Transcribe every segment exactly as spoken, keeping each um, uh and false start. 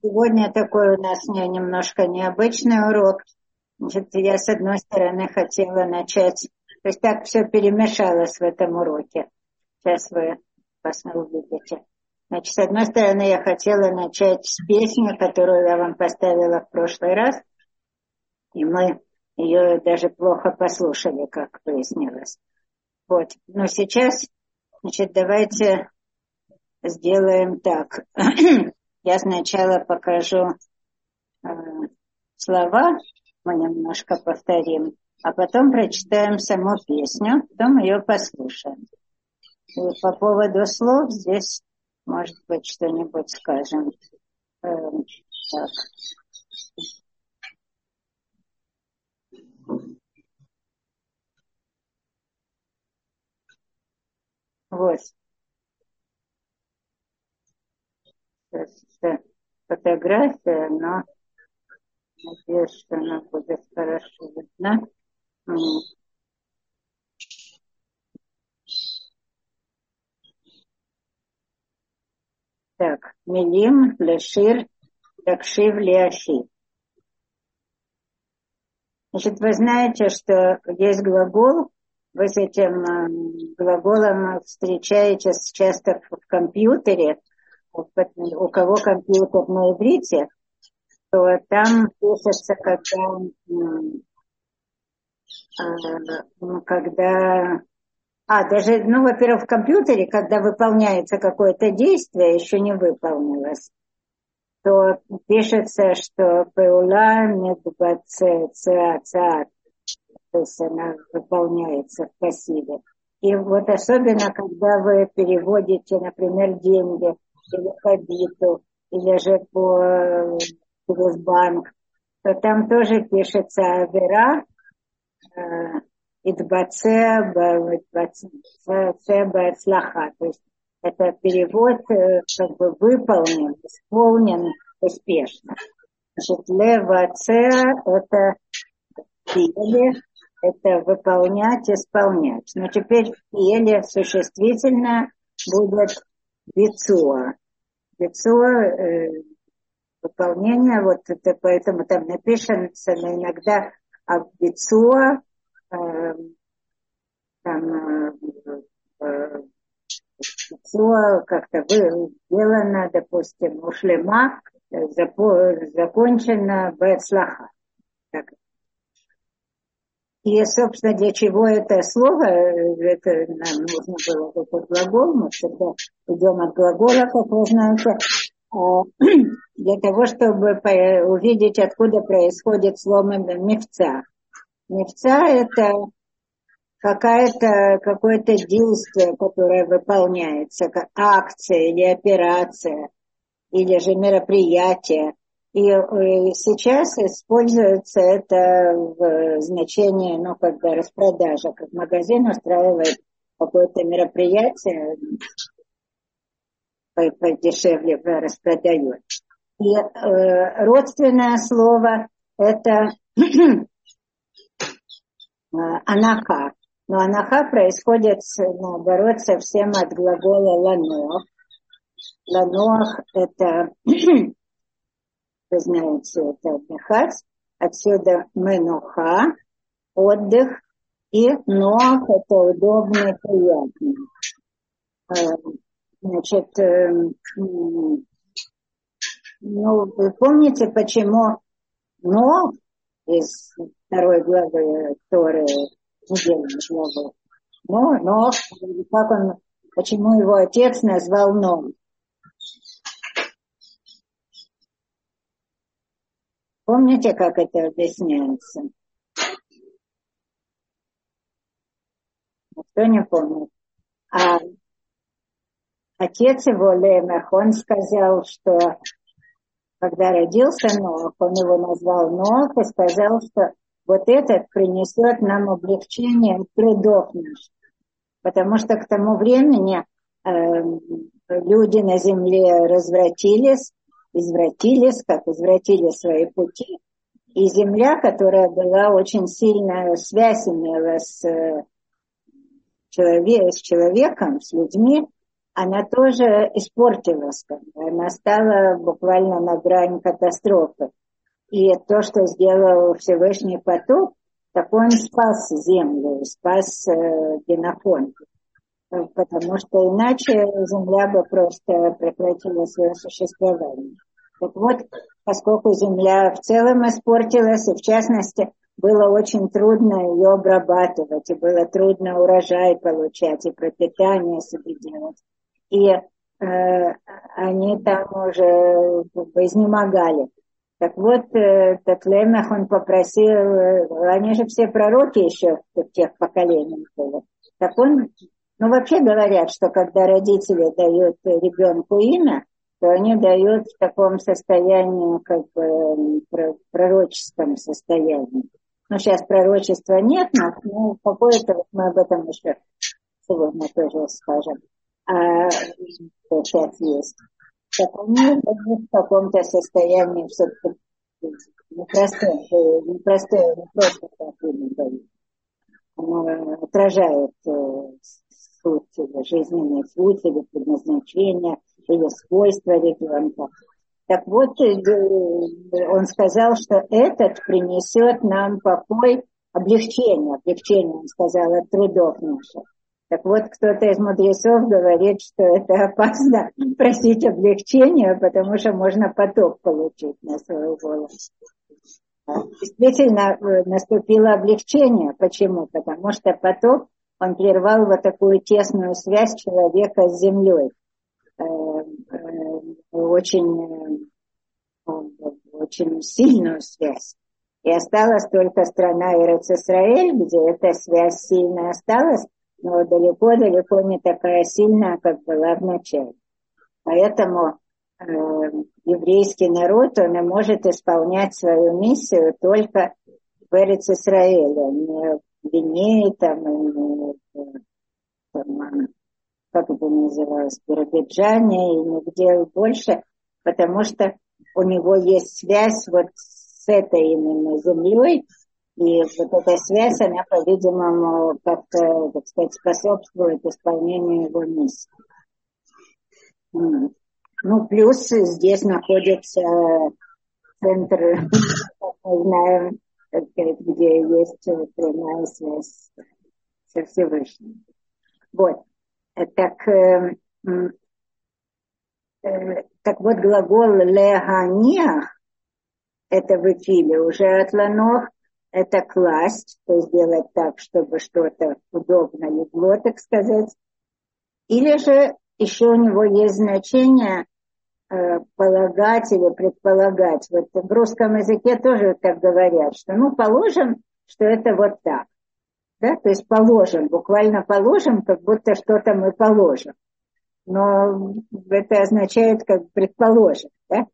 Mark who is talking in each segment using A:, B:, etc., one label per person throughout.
A: Сегодня такой у нас не- немножко необычный урок. Значит, я, с одной стороны, хотела начать... То есть так все перемешалось в этом уроке. Сейчас вы вас увидите. Значит, с одной стороны, я хотела начать с песни, которую я вам поставила в прошлый раз. И мы ее даже плохо послушали, как выяснилось. Вот. Но сейчас, значит, давайте сделаем так. Я сначала покажу э, слова, мы немножко повторим, а потом прочитаем саму песню, потом ее послушаем. И по поводу слов здесь, может быть, что-нибудь скажем. Э, так. Вот. Это фотография, но надеюсь, что она будет хорошо видна. Так, милим, лешир, такшив, леахи. Значит, вы знаете, что есть глагол, вы с этим глаголом встречаетесь часто в компьютере, у кого компьютер на иврите, то там пишется, когда, когда, а, даже, ну, во-первых, в компьютере, когда выполняется какое-то действие, еще не выполнилось, то пишется, что пеула медбацецаат, то есть она выполняется в пассиве. И вот особенно, когда вы переводите, например, деньги или по биту, или же по, через банк, то там тоже пишется авера, идбаце бацлаха, то есть это перевод как бы выполнен, исполнен успешно. Значит, леваце это пиели, это выполнять, исполнять. Но теперь пиели существительное будет бицуа. Бицуа э, выполнение, вот это поэтому там написано иногда а бицуа э, там э, бицуа как-то сделано, допустим, ушлема, закончено бецлаха. И, собственно, для чего это слово, это нам нужно было этот глагол, мы всегда идем от глагола, как вы знаете, для того, чтобы увидеть, откуда происходит слово мифца. Мифца – это какая-то, какое-то действие, которое выполняется, как акция или операция, или же мероприятие. И сейчас используется это в значении, ну, как бы распродажа, как магазин устраивает какое-то мероприятие, подешевле распродает. И э, родственное слово это анаха. Но анаха происходит, наоборот, совсем от глагола ланох. Ланох это... Вы знаете, это отдыхать. Отсюда менуха, отдых, и ноах – это удобно и приятно. Значит, ну, вы помните, почему Ноах из второй главы Торы, недельной главы, но Ноах, как он, почему его отец назвал Ноах? Помните, как это объясняется? Никто не помнит. А отец его, Лемех, он сказал, что когда родился Ноах, он его назвал Ноах и сказал, что вот этот принесет нам облегчение от трудов наших. Потому что к тому времени э, люди на земле развратились, извратились, как извратили свои пути. И земля, которая была очень сильная связь имела с, человек, с человеком, с людьми, она тоже испортилась. Она стала буквально на грани катастрофы. И то, что сделал Всевышний потоп, так он спас землю, спас э, Генофонд. Потому что иначе земля бы просто прекратила свое существование. Так вот, поскольку земля в целом испортилась, и в частности было очень трудно ее обрабатывать, и было трудно урожай получать, и пропитание себе делать. И э, они там уже как бы изнемогали. Так вот, э, этот Лемех, он попросил, э, они же все пророки еще в тех поколениях были. Так он, ну вообще говорят, что когда родители дают ребенку имя, то они дают в таком состоянии, как бы пророческом состоянии. Ну, сейчас пророчества нет, но ну, какое-то, вот мы об этом еще сегодня тоже скажем. А сейчас есть. Так они в каком-то состоянии все-таки непростое, непростое, не просто так имя дают. Оно отражает суть или жизненный суть, или предназначение, или свойства ребенка. Так вот, он сказал, что этот принесет нам покой, облегчение, облегчение, он сказал, от трудов наших. Так вот, кто-то из мудрецов говорит, что это опасно просить облегчения, потому что можно потоп получить на свою голову. Действительно, наступило облегчение. Почему? Потому что потоп, он прервал вот такую тесную связь человека с землей. Очень, очень сильную связь. И осталась только страна Эрец-Исраэль, где эта связь сильно осталась, но далеко-далеко не такая сильная, как была в начале. Поэтому э, еврейский народ, он и может исполнять свою миссию только в Эрец-Исраэле, не в Винее, там, не там, как это называлось, в Биробиджане, и нигде больше, потому что у него есть связь вот с этой именно землей, и вот эта связь, она, по-видимому, как-то, так сказать, способствует исполнению его миссии. Ну, плюс здесь находится центр, как мы знаем, где есть прямая связь со Всевышним. Вот. Так, э, э, так вот, глагол леганиах, это в эфиле уже от ланох, это класть, то есть сделать так, чтобы что-то удобно легло, так сказать. Или же еще у него есть значение э, полагать или предполагать. Вот в русском языке тоже так говорят, что ну положим, что это вот так. Да? То есть положим, буквально положим, как будто что-то мы положим. Но это означает как предположим. Да?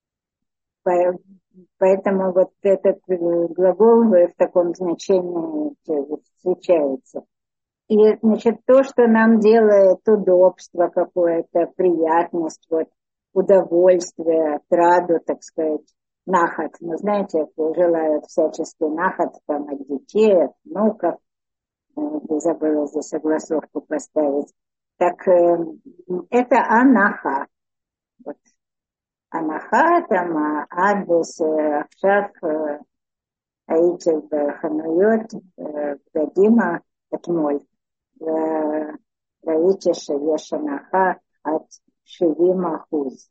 A: Поэтому вот этот глагол в таком значении встречается. И, значит, то, что нам делает удобство какое-то, приятность, вот, удовольствие, отраду, так сказать, нахат. Ну, знаете, желают всячески нахат там от детей, от внуков. Я забыла здесь согласовку поставить. Так, это анаха. Вот. Анаха, там, адрес, ахшав, הייתי בחנויות בקדימה אתמול, וראיתי שיש הנחה עד שבעים אחוז.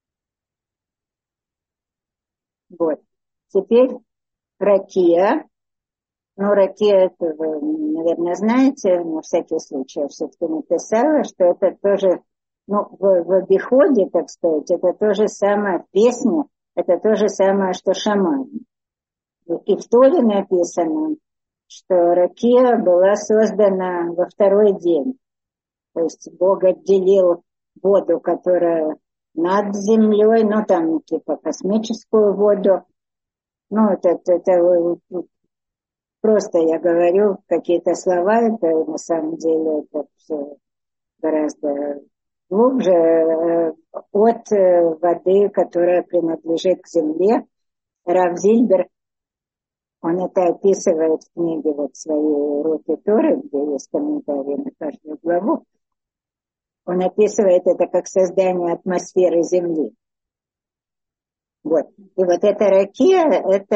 A: Вот. Теперь ракия. Ну, ракия, это вы, наверное, знаете, но на всякий случай я все-таки написала, что это тоже, ну, в, в обиходе, так сказать, это то же самое, в песне, это то же самое, что шаман. И в Торе написано, что ракия была создана во второй день. То есть Бог отделил воду, которая над землей, ну там типа космическую воду. Ну это, это, это просто я говорю какие-то слова, это на самом деле это все гораздо глубже от воды, которая принадлежит к земле. Рав Зильбер, он это описывает в книге вот своей уроки Торы, где есть комментарии на каждую главу. Он описывает это как создание атмосферы Земли. Вот. И вот эта ракия, это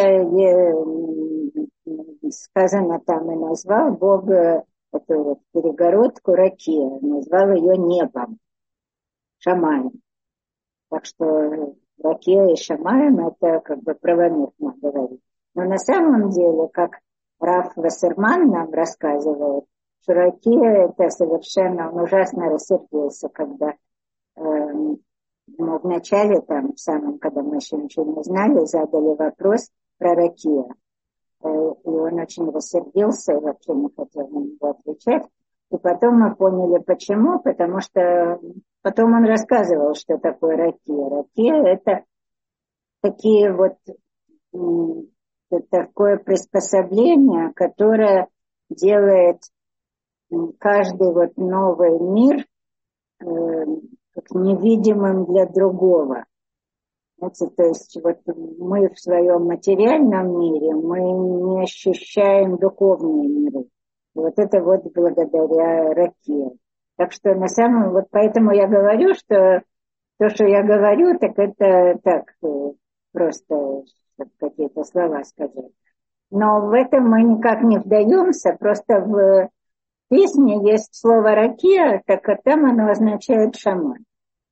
A: сказано там и назвал Бог эту вот перегородку ракия, назвал ее небом, Шамаем. Так что ракия и Шамаем это как бы правомерно говорить. Но на самом деле, как Рав Вассерман нам рассказывает, что ракия это совершенно, он ужасно рассердился, когда э, мы вначале, там, в самом, когда мы еще ничего не знали, задали вопрос про ракия. Э, и он очень рассердился и вообще не хотел на него отвечать. И потом мы поняли, почему, потому что потом он рассказывал, что такое ракия. Ракия это такие вот это такое приспособление, которое делает каждый вот новый мир э, как невидимым для другого. Знаете, то есть вот мы в своем материальном мире, мы не ощущаем духовные миры. И вот это вот благодаря ракии. Так что на самом, вот поэтому я говорю, что то, что я говорю, так это так, просто какие-то слова сказать. Но в этом мы никак не вдаемся, просто в песне есть слово «ракия», так а там оно означает «шаман».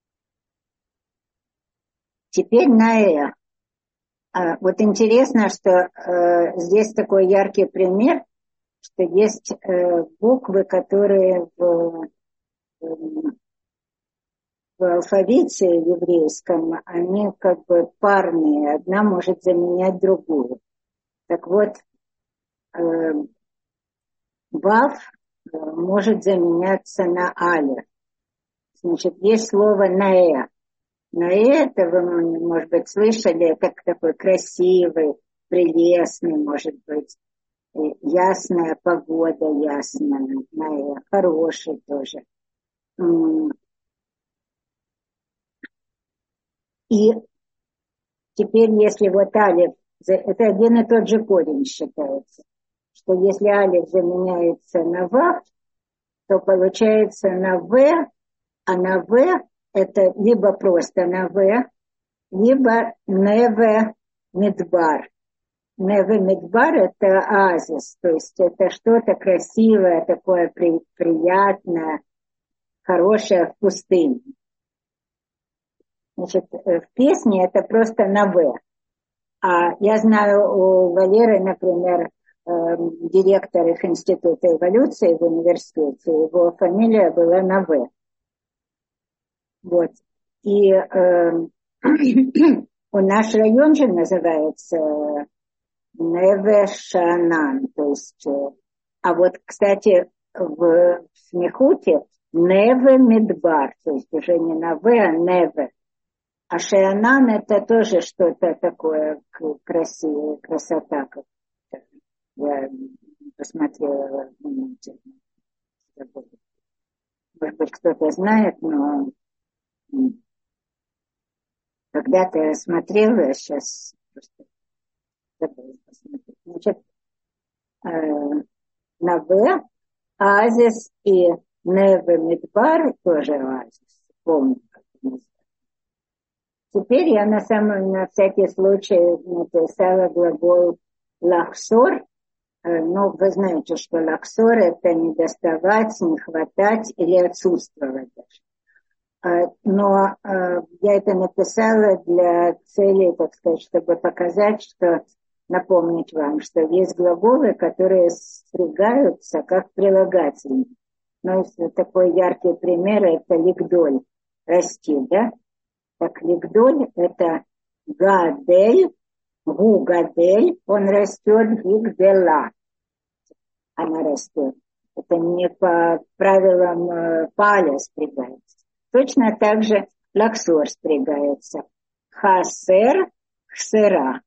A: Теперь «наэ». А, вот интересно, что э, здесь такой яркий пример, что есть э, буквы, которые в, в алфавите еврейском, они как бы парные, одна может заменять другую. Так вот, э, вав э, может заменяться на алеф. Значит, есть слово наэ. Наэ, это вы, может быть, слышали, это такой красивый, прелестный, может быть, ясная погода, ясная, наэ, хороший тоже. И теперь, если вот алеф, это один и тот же корень считается, что если алеф заменяется на вав, то получается на в, а на в это либо просто на в, либо неве мидбар. Неве мидбар это оазис, то есть это что-то красивое, такое при, приятное, хорошее в пустыне. Значит, в песне это просто на «в». А я знаю у Валеры, например, э, директор их института эволюции в университете, его фамилия была на «в». Вот. И э, у наш район же называется Неве-Шанан. То есть, э, а вот, кстати, в Смехуте Неве-Мидбар, то есть уже не на «в», а Неве. А Шеанан это тоже что-то такое красивое, красота. Я посмотрела, может быть, кто-то знает, но когда-то я смотрела, сейчас просто забыла посмотреть. Значит, на В оазис и Неве Мидбар тоже оазис, помню, как это называется. Теперь я на самом, на всякий случай написала глагол лахсор. Ну, вы знаете, что лахсор это не доставать, не хватать или отсутствовать даже. Но я это написала для цели, так сказать, чтобы показать, что, напомнить вам, что есть глаголы, которые стригаются как прилагательные. Ну, такой яркий пример это лигдоль, расти, да? Так, лигдоль – это гадель, гу гадель, он растет, гигдела, она растет. Это не по правилам э, паля спрягается. Точно так же лаксор спрягается. Хасер, хсера.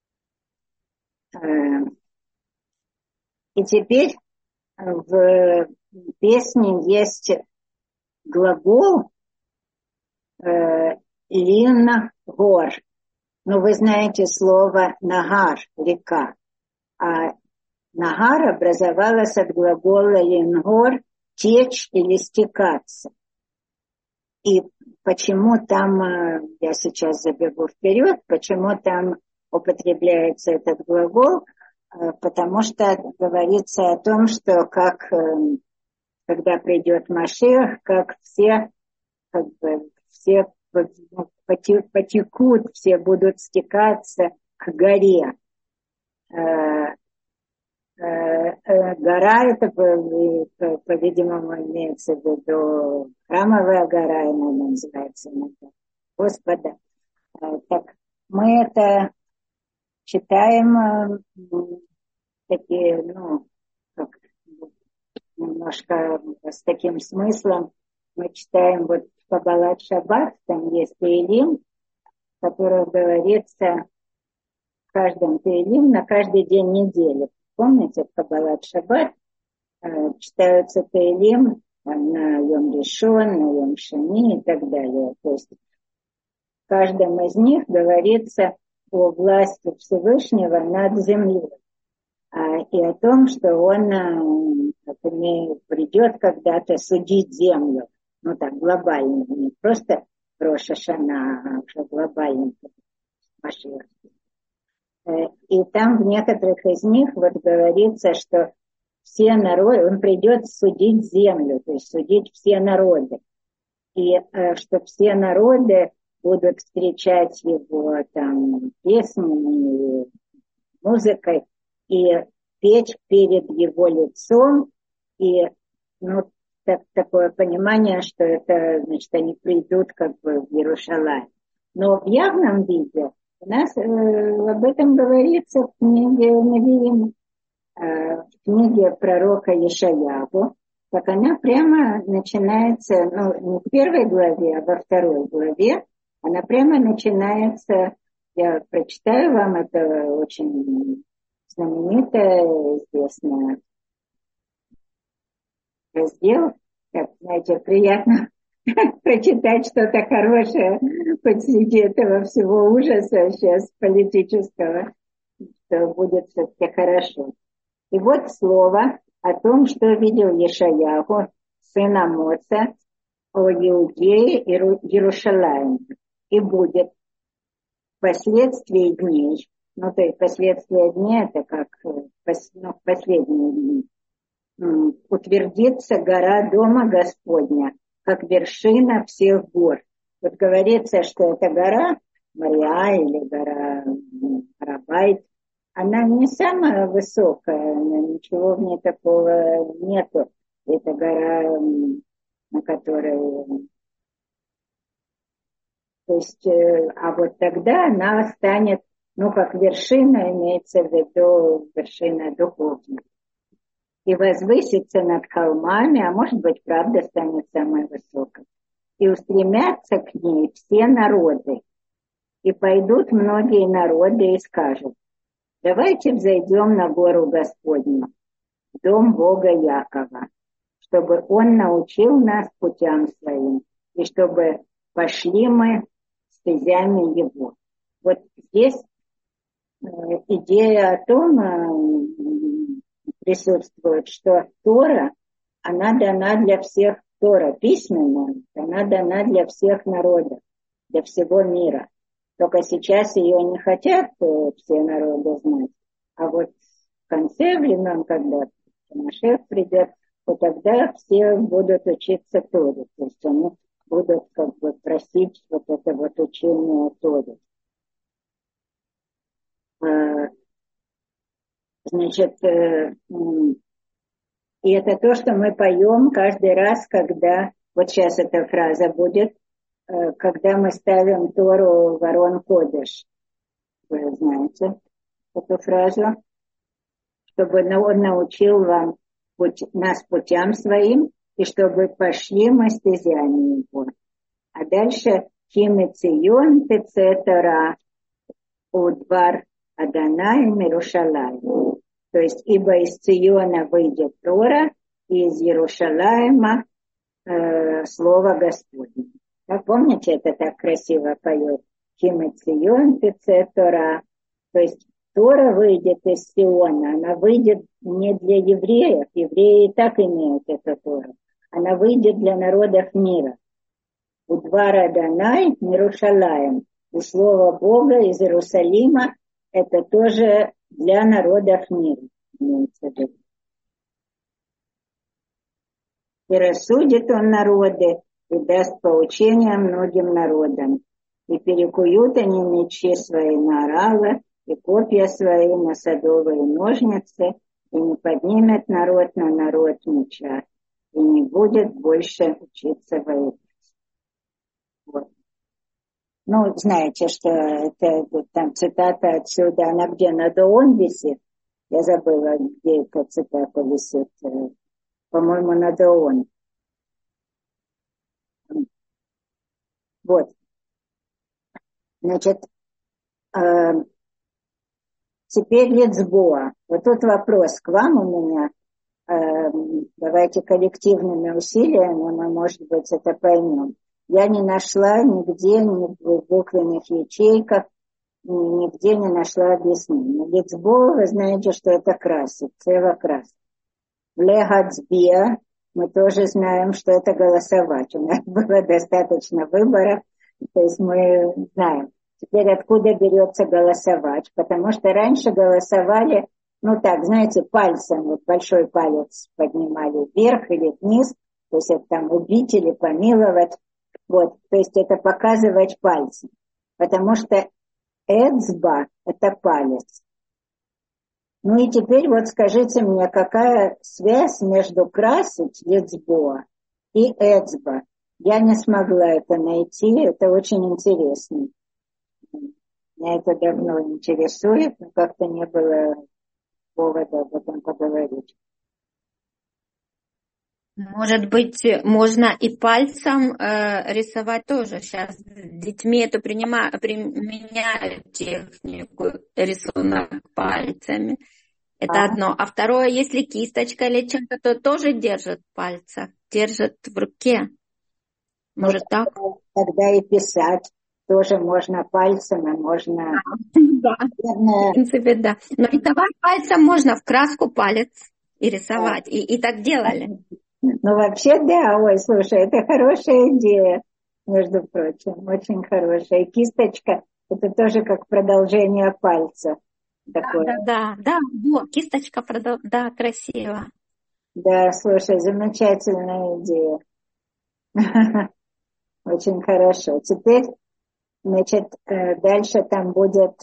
A: Э, и теперь в песне есть глагол э, Лин гор. Ну, вы знаете слово нагар, река. А нагар образовалась от глагола лингор, течь или стекаться. И почему там, я сейчас забегу вперед, почему там употребляется этот глагол, потому что говорится о том, что как, когда придет Машиах, как все, как бы, все потекут, все будут стекаться к горе. Гора, это, по-видимому, имеется в виду храмовая гора, она называется иногда, Господа. Так мы это читаем такие, ну, как, немножко с таким смыслом. Мы читаем вот в Каббалат Шаббат, там есть Теилим, в котором говорится в каждом Теилим на каждый день недели. Помните, в Каббалат Шаббат э, читаются Теилим на Йом Ришон, на Йом Шини и так далее. То есть в каждом из них говорится о власти Всевышнего над землей. А, и о том, что он э, придет когда-то судить землю. Ну так, глобально. Не просто Рош ха-Шана, а уже глобально. Машиах. И там в некоторых из них вот говорится, что все народы, он придет судить землю, то есть судить все народы. И э, что все народы будут встречать его там песнями, музыкой и петь перед его лицом. И ну, так, такое понимание, что это, значит, они придут как бы в Иерусалим. Но в явном виде у нас э, об этом говорится в книге Невиим, э, в книге пророка Ешаяху. Так она прямо начинается, ну, не в первой главе, а во второй главе. Она прямо начинается, я прочитаю вам, это очень знаменитое, известное раздел. Как, знаете, приятно прочитать что-то хорошее посреди этого всего ужаса сейчас политического, что будет все-таки хорошо. И вот слово о том, что видел Ешаяху, сын Амоца, о Иудее и Иерушалайме. И будет впоследствии дней, ну то есть последствия дней, это как ну, последние дни, утвердится гора Дома Господня, как вершина всех гор. Вот говорится, что эта гора, Мария или гора Арабайт, она не самая высокая, ничего в ней такого нету. Это гора, на которой... То есть, а вот тогда она станет, ну, как вершина, имеется в виду вершина духовная. И возвысится над холмами, а может быть, правда, станет самой высокой. И устремятся к ней все народы. И пойдут многие народы и скажут: давайте взойдем на гору Господню, в дом Бога Якова, чтобы Он научил нас путям Своим, и чтобы пошли мы стезями Его. Вот здесь идея о том присутствует, что Тора, она дана для всех, Тора письменная, она дана для всех народов, для всего мира. Только сейчас ее не хотят все народы знать. А вот в конце времен, когда Машиах придет, то тогда все будут учиться Торе. То есть они будут как бы просить вот это вот учение Торе. Значит, и это то, что мы поем каждый раз, когда, вот сейчас эта фраза будет, когда мы ставим Тору в Арон Кодеш. Вы знаете эту фразу? Чтобы Он научил вам путь, нас путям своим, и чтобы пошли мы стезями Его. А дальше Химе Цион Теце Тора Удвар Адонай Иерушалайм. То есть, ибо из Циона выйдет Тора, и из Иерушалайма э, слово Господне. Как помните, это так красиво поет? Химе Цион Теце Тора. То есть, Тора выйдет из Сиона, она выйдет не для евреев, евреи и так имеют эту Тору. Она выйдет для народов мира. Удвар Адонай Мирушалаем. И слово Бога из Иерусалима — это тоже для народов мира. И рассудит он народы, и даст поучение многим народам. И перекуют они мечи свои на оралы, и копья свои на садовые ножницы, и не поднимет народ на народ меча, и не будет больше учиться воевать. Вот. Ну, знаете, что это там цитата отсюда, она где на Доон висит? Я забыла, где эта цитата висит. По-моему, на Доон. Вот. Значит, э, теперь Лицбоа. Вот тут вопрос к вам у меня. Э, давайте коллективными усилиями мы, может быть, это поймем. Я не нашла нигде, ни в буквенных ячейках, нигде не нашла объяснения. Лицбоа, вы знаете, что это красить, цева-крас. Легацбия, мы тоже знаем, что это голосовать. У нас было достаточно выборов, то есть мы знаем. Теперь откуда берется голосовать? Потому что раньше голосовали, ну так, знаете, пальцем, вот большой палец поднимали вверх или вниз, то есть это там убить или помиловать. Вот, то есть это показывать пальцем. Потому что эцба – это палец. Ну и теперь вот скажите мне, какая связь между красить Лицбоа и эцба? Я не смогла это найти, это очень интересно. Меня это давно интересует, но как-то не было повода об этом поговорить.
B: Может быть, можно и пальцем э, рисовать тоже. Сейчас с детьми эту принимают, применяют технику рисунок пальцами. Это а. одно. А второе, если кисточка или чем-то, то тоже держит пальца, держит в руке. Может, ну, так?
A: Тогда и писать тоже можно пальцем, а можно...
B: Да, в принципе, да. Но рисовать пальцем можно в краску палец и рисовать. Да. И, и так делали.
A: Ну, вообще, да, ой, слушай, это хорошая идея, между прочим, очень хорошая. И кисточка, это тоже как продолжение пальца.
B: Такое. Да, да, да, да, кисточка, продол... да, красиво.
A: Да, слушай, замечательная идея. Очень хорошо. Теперь, значит, дальше там будет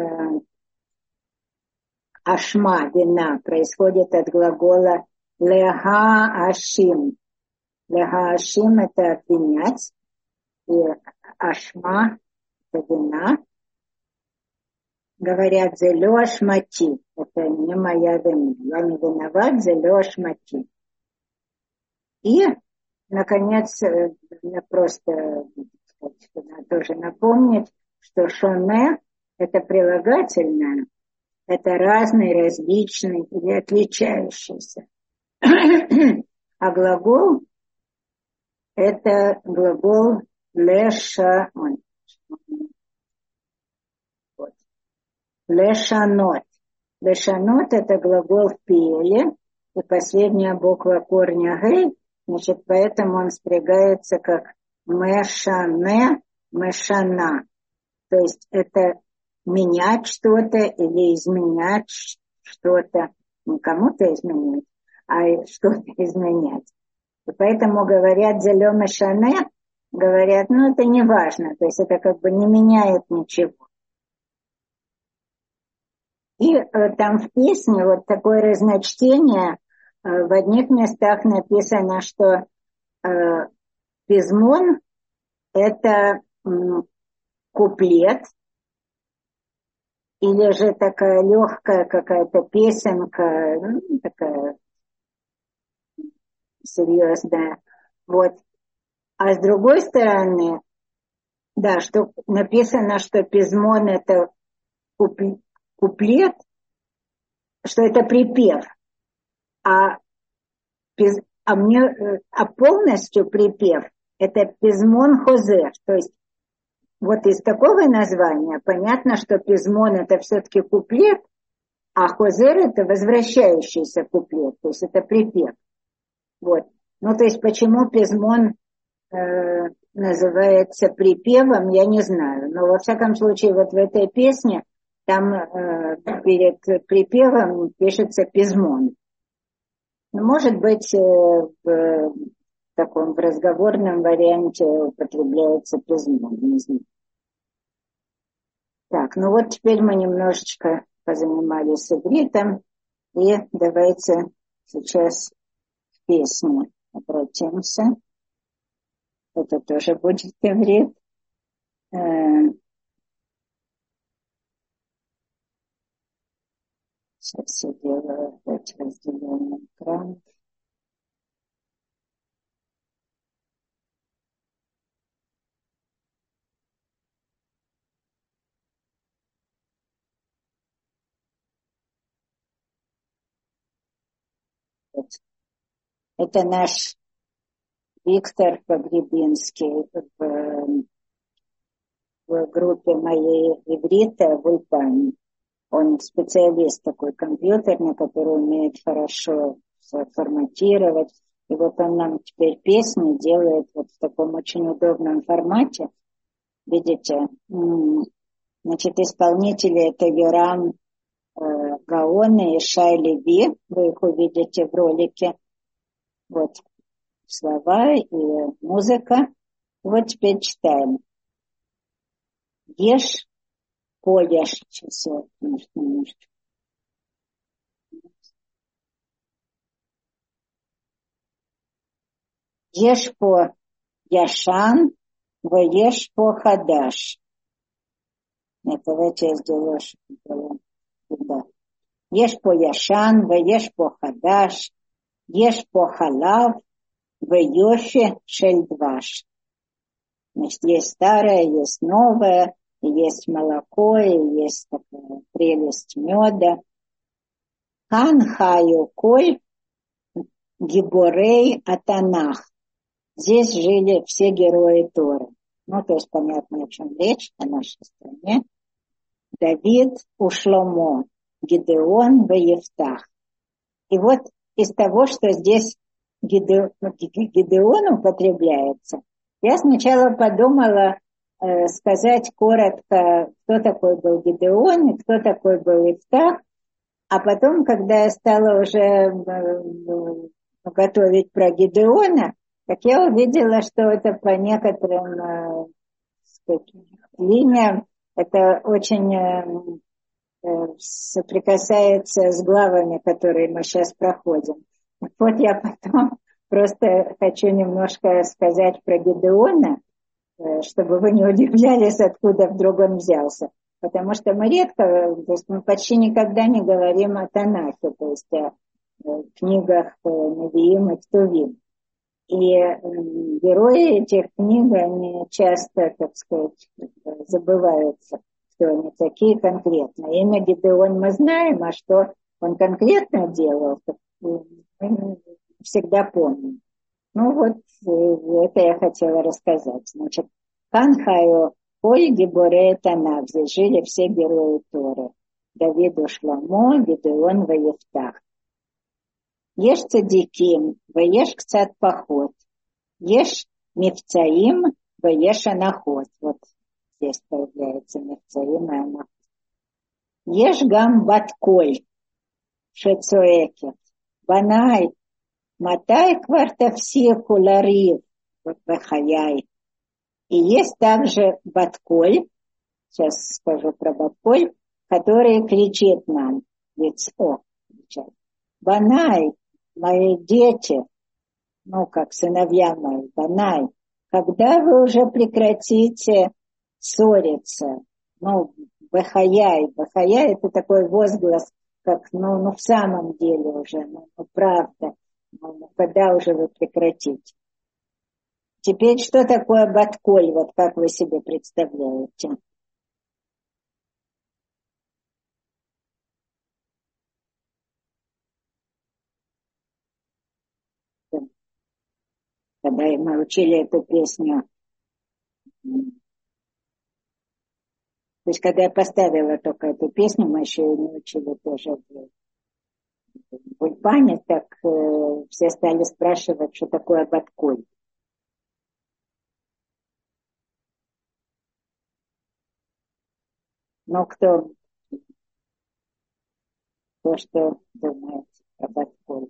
A: ашма, вина, происходит от глагола леха ашим. Леха ашим – это обвинять, и ашма – это вина. Говорят, зелё ашмати, это не моя вина, я не виноват, зелё ашмати. И, наконец, мне просто надо тоже напомнить, что шоне – это прилагательное, это разный, различный или отличающийся. А глагол – это глагол леша, вот. лешанот. Лешанот – это глагол в пиеле, и последняя буква корня гей, значит, поэтому он спрягается как мешане, мешана. То есть это менять что-то или изменять что-то. Не кому-то изменять, а что-то изменять. И поэтому говорят «зелё мешане», говорят, ну это не важно, то есть это как бы не меняет ничего. И э, там в песне вот такое разночтение, э, в одних местах написано, что э, пизмон – это э, куплет, или же такая легкая какая-то песенка, ну, такая серьезная. Вот. А с другой стороны, да, что написано, что пизмон – это куплет, что это припев, а, пиз, а, мне, а полностью припев – это пизмон хозер, то есть вот из такого названия понятно, что пизмон – это все-таки куплет, а хозер – это возвращающийся куплет, то есть это припев. Вот. Ну, то есть почему пизмон э, называется припевом, я не знаю. Но во всяком случае вот в этой песне там э, перед припевом пишется пизмон. Может быть, э, в таком в разговорном варианте употребляется пизмон, не знаю. Так, ну вот теперь мы немножечко позанимались с ивритом, и давайте сейчас к песне обратимся. Это тоже будет иврит. Сейчас я делаю опять разделенный экран. Это наш Виктор Погребинский в, в группе моей иврита в Ульпане. Он специалист такой компьютерный, который умеет хорошо все форматировать. И вот он нам теперь песни делает вот в таком очень удобном формате. Видите, значит, исполнители это Йорам э, Гаоны и Шай Леви. Вы их увидите в ролике. Вот слова и музыка. Вот теперь читаем. Ешь, поешь. Сейчас я, может, немножко. Ешь по Яшан, воешь по Хадаш. Нет, давайте я сделаю да. Ешь по Яшан, воешь по Хадаш, ешь по Халав, воеши шельдваш. Значит, есть старое, есть новое, и есть молоко, и есть такая прелесть меда. Хан хаю коль гиборей атанах. Здесь жили все герои Торы. Ну, то есть понятно, о чем речь, о нашей стране. Давид у Шломо, Гидеон в Евтах. И вот из того, что здесь Гиде... Гидеон употребляется, я сначала подумала э, сказать коротко, кто такой был Гидеон и кто такой был Евтах, а потом, когда я стала уже э, готовить про Гидеона, так я увидела, что это по некоторым э, сказать, линиям это очень э, э, соприкасается с главами, которые мы сейчас проходим. Вот я потом просто хочу немножко сказать про Гидеона, э, чтобы вы не удивлялись, откуда вдруг он взялся. Потому что мы редко, то есть мы почти никогда не говорим о Танахе, то есть о э, книгах э, Невиим и Ктувим. И э, герои этих книг, они часто, так сказать, забываются, кто они такие конкретно. Имя Гидеон мы знаем, а что он конкретно делал, мы всегда помним. Ну вот, э, это я хотела рассказать. Значит, Ханхайо, Коль Гиборе Танах, здесь жили все герои Торы. Давиду Шломо, Гидеон Ваевтах. Ешь цадиким, ваешь кцат поход. Ешь мифцаим, ваешь анахот. Вот здесь появляется мифцаим и анахот. Ешь гам батколь, шецуэкет. Банай, матай квартавси куларив, вахаяй. И есть также батколь, сейчас скажу про батколь, который кричит нам, лицо, кричат. Банай, мои дети, ну, как сыновья мои, Банай, когда вы уже прекратите ссориться? Ну, Бахаяй, Бахаяй это такой возглас, как, ну, ну, в самом деле уже, ну, ну правда, ну, когда уже вы прекратите? Теперь, что такое Батколь, вот как вы себе представляете? Когда мы учили эту песню, то есть, когда я поставила только эту песню, мы еще и не учили тоже в Ульпане, так э, все стали спрашивать, что такое Батколь. Ну, кто, кто что думает про Батколь?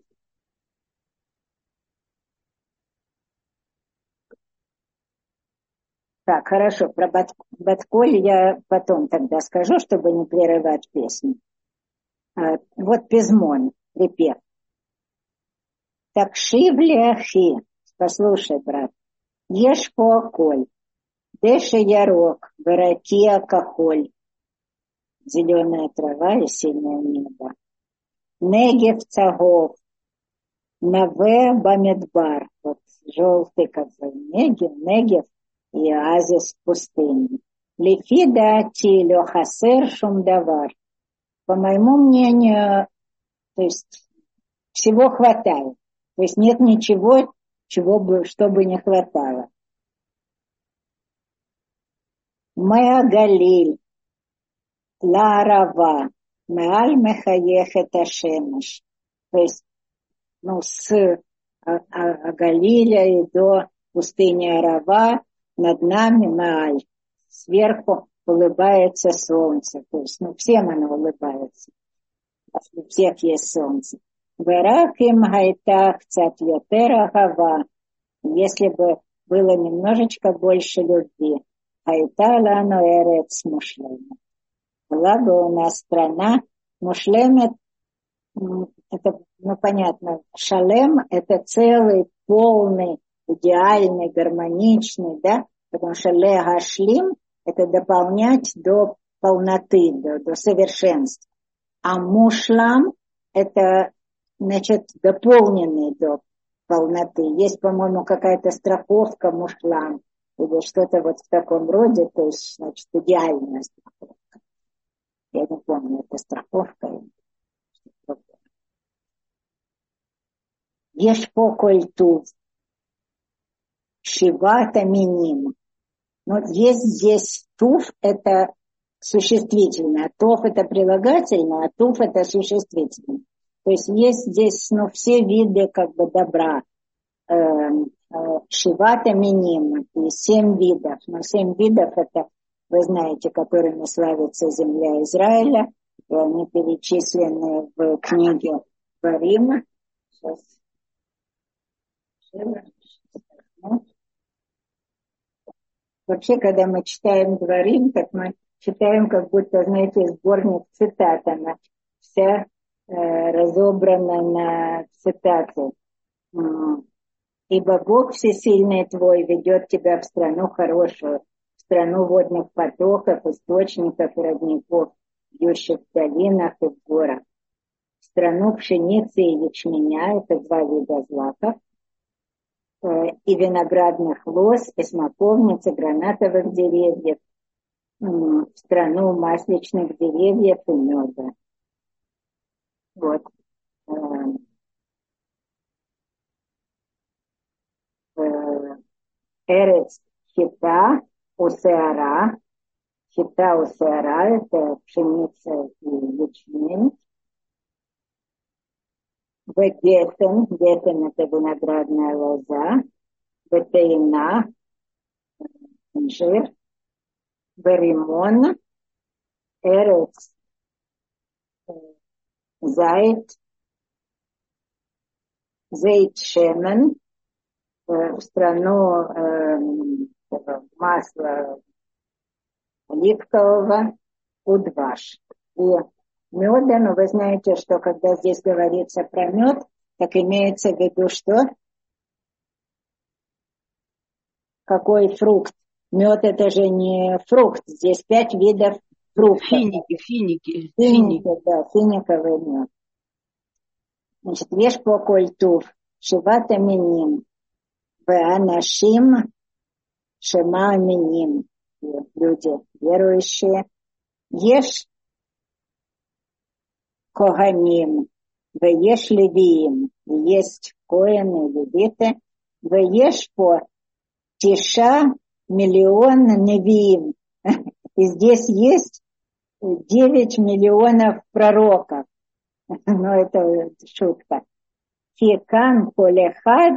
A: Так, хорошо, про Бат, Батколь я потом тогда скажу, чтобы не прерывать песню. А, вот пизмон, припев. Так шибли ахи, послушай, брат, ешь по околь, дыши ярок, воротия кахоль, зеленая трава и синее небо. Негев цагов, наве бамедбар, вот желтый как бы негев, негев и оазис пустыни. Лефида ти лехасер шумдавар. По моему мнению, то есть всего хватает. То есть нет ничего, чего бы, что бы не хватало. Меа Галиль, Ларава, Меаль Мехаехет Ашемеш. То есть, ну, с Галиля и до пустыни Арава над нами Меаль. Сверху улыбается солнце. То есть, ну, всем оно улыбается. У всех есть солнце. Верахим гайтах цат йотер агава. Если бы было немножечко больше любви. Хайта лану эрец мушлемет. Была бы у нас страна мушлемет. Это, ну, понятно, шалем – это целый, полный, идеальный, гармоничный, да? Потому что ле гашлим – это дополнять до полноты, до, до совершенства. А мушлам – это, значит, дополненный до полноты. Есть, по-моему, какая-то страховка мушлам или что-то вот в таком роде, то есть, значит, идеальная страховка. Я не помню, это страховка. Ешь по кольту, шивата миним. Но есть здесь туф, это существительное, тов это прилагательное, а туф это существительное. То есть есть здесь, ну, все виды как бы добра. Э, э, шивата миним, и семь видов. Но семь видов это, вы знаете, которыми славится земля Израиля, и они перечислены в книге Дворим. Сейчас. Вообще, когда мы читаем Дворим, так мы читаем, как будто, знаете, сборник цитат. Она вся э, разобрана на цитаты. «Ибо Бог всесильный твой ведет тебя в страну хорошую, в страну водных потоков, источников и родников, бьющих в долинах и в горах, в страну пшеницы и ячменя», это два вида злаков, и виноградных лоз, и смоковниц, и гранатовых деревьев, в страну масличных деревьев и меда. Вот. Эрец хита усеара. Хита усеара – это пшеница и ячмень. Вегетен, гетен – это виноградная лоза. Ветеина, инжир. Веримон, эрец, зайт, зейт шемен, в страну э, масла оливкового, удваш. И меда, но вы знаете, что когда здесь говорится про мед, так имеется в виду что? Какой фрукт? Мед это же не фрукт, здесь пять видов фруктов.
C: Финики, финики.
A: Финики, да, финиковый мед. Значит, ешь по кольтув, шивата миним, веанашим, шема миним, люди верующие. Ешь коганим, веешь левиим, есть коины, левиты, веешь по тиша миллион невиим. И здесь есть девять миллионов пророков. Ну, это шутка. Фикан колехад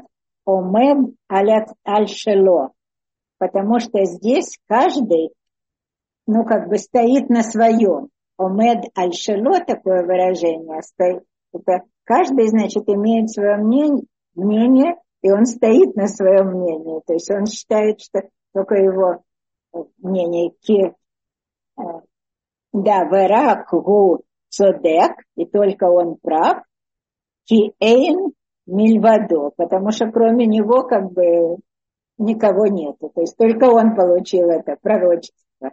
A: омед аль-шело. Потому что здесь каждый ну, как бы стоит на своем. Омед аль-шело, такое выражение, стоит. Это каждый, значит, имеет свое мнение, мнение, и он стоит на своем мнении. То есть он считает, что только его мнение ки, да, верак гу цодек, и только он прав, ки эйн мильвадо, потому что кроме него как бы никого нету. То есть только он получил это пророчество.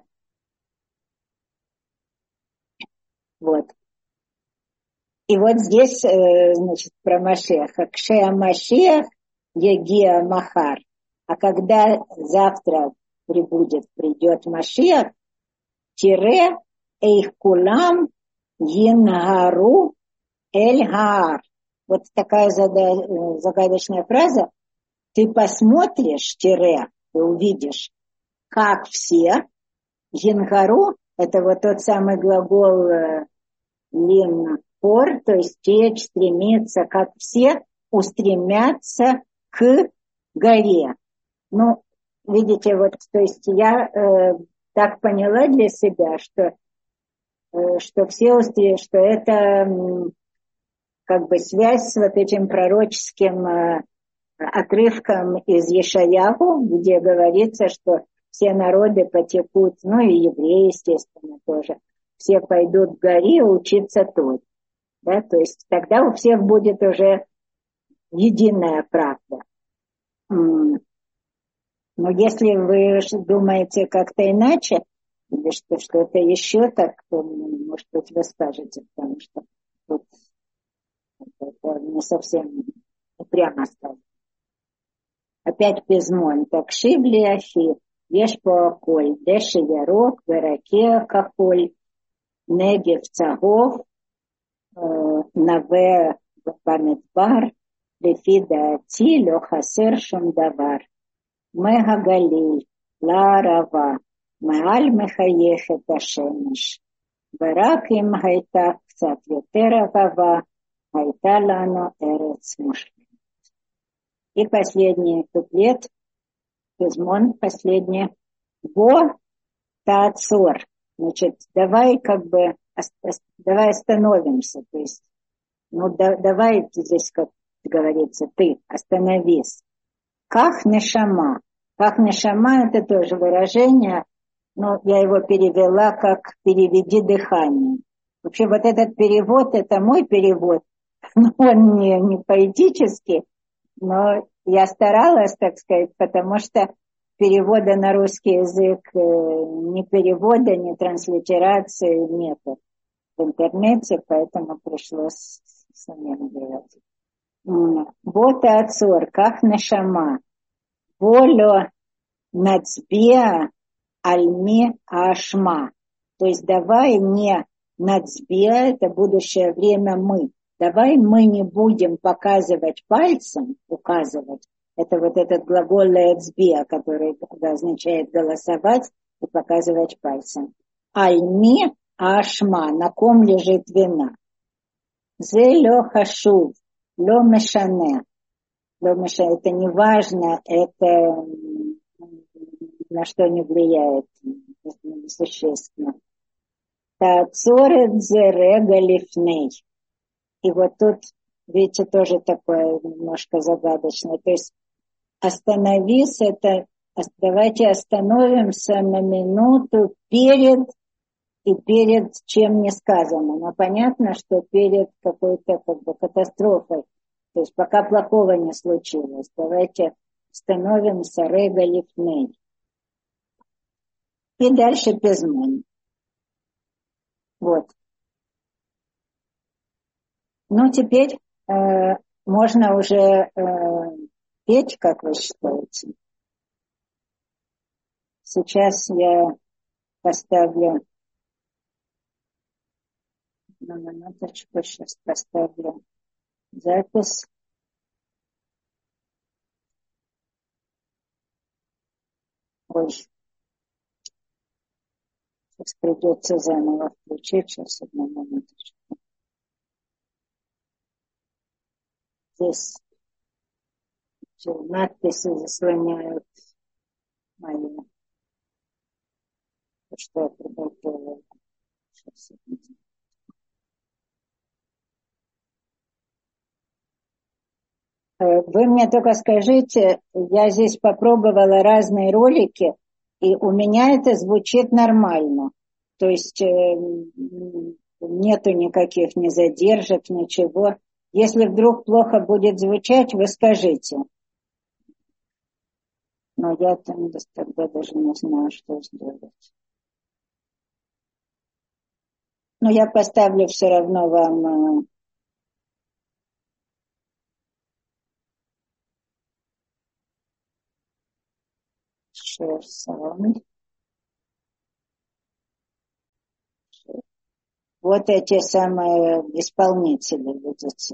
A: Вот. И вот здесь, значит, про Машеха. Кшеа Машех егия махар. А когда завтра прибудет, придет Машех, тире эйх кулам йингару эль гаар. Вот такая загадочная фраза. Ты посмотришь, тире, ты увидишь, как все. Йингару — это вот тот самый глагол лин пор, то есть течь, стремиться, как все устремятся к горе. Ну, видите, вот, то есть я э, так поняла для себя, что, э, что все устремятся, что это э, как бы связь с вот этим пророческим э, отрывком из Ешаяху, где говорится, что все народы потекут, ну и евреи, естественно, тоже, все пойдут к горе учиться тут. Да? То есть тогда у всех будет уже единая правда. Но если вы думаете как-то иначе, или что, что-то еще так, то, может быть, вы скажете, потому что тут это не совсем прямо сказано. Опять пизмон. Так шибли ахи, ешь по околь, деши ярок, вераке кахоль, негев цагов, наве במדבר, לפי דעתי לא חסר שום דבר. מהגליל לערבה, מעל מחייכת השמש. ורק אם הייתה קצת יותר אהבה, הייתה לנו ארץ מושלמת. И последний куплет, пизмон, последний. Бо таацор. Значит, давай как бы, давай остановимся, то есть, ну, да, давай здесь, как говорится, ты остановись. Как нешама. Как нешама — это тоже выражение, но я его перевела как «переведи дыхание». Вообще вот этот перевод — это мой перевод, но он не, не поэтический, но я старалась, так сказать, потому что перевода на русский язык, ни перевода, ни транслитерации нет в интернете, поэтому пришлось самим делать. Вот ацор, как нешама, волю нацбия альми ашма. То есть давай не нацбия, это будущее время мы. Давай мы не будем показывать пальцем, указывать. Это вот этот глагол лэцбия, который означает голосовать и показывать пальцем. Альми ашма, на ком лежит вина. Зе лё хашув, лё мешане. Лё мешане, это не важно, это на что не влияет, это несущественно. Таацорет зе рега лифней. И вот тут, видите, тоже такое немножко загадочное. То есть остановись, это давайте остановимся на минуту перед и перед чем не сказано. Но понятно, что перед какой-то как бы катастрофой. То есть пока плохого не случилось. Давайте остановимся рега лифней. И дальше пизмон. Вот. Ну, теперь э, можно уже э, петь, как вы считаете. Сейчас я поставлю, на минуточку, сейчас поставлю запись. Ой, сейчас придется заново включить, сейчас одну минуточку. Здесь надписи заслоняют мои. что я приготовила. Сейчас. Вы мне только скажите, я здесь попробовала разные ролики, и у меня это звучит нормально. То есть э, нету никаких ни задержек, ничего. Если вдруг плохо будет звучать, вы скажите. Но я там тогда даже не знаю, что сделать. Но я поставлю все равно вам... Share sound. Вот эти самые исполнители, видите.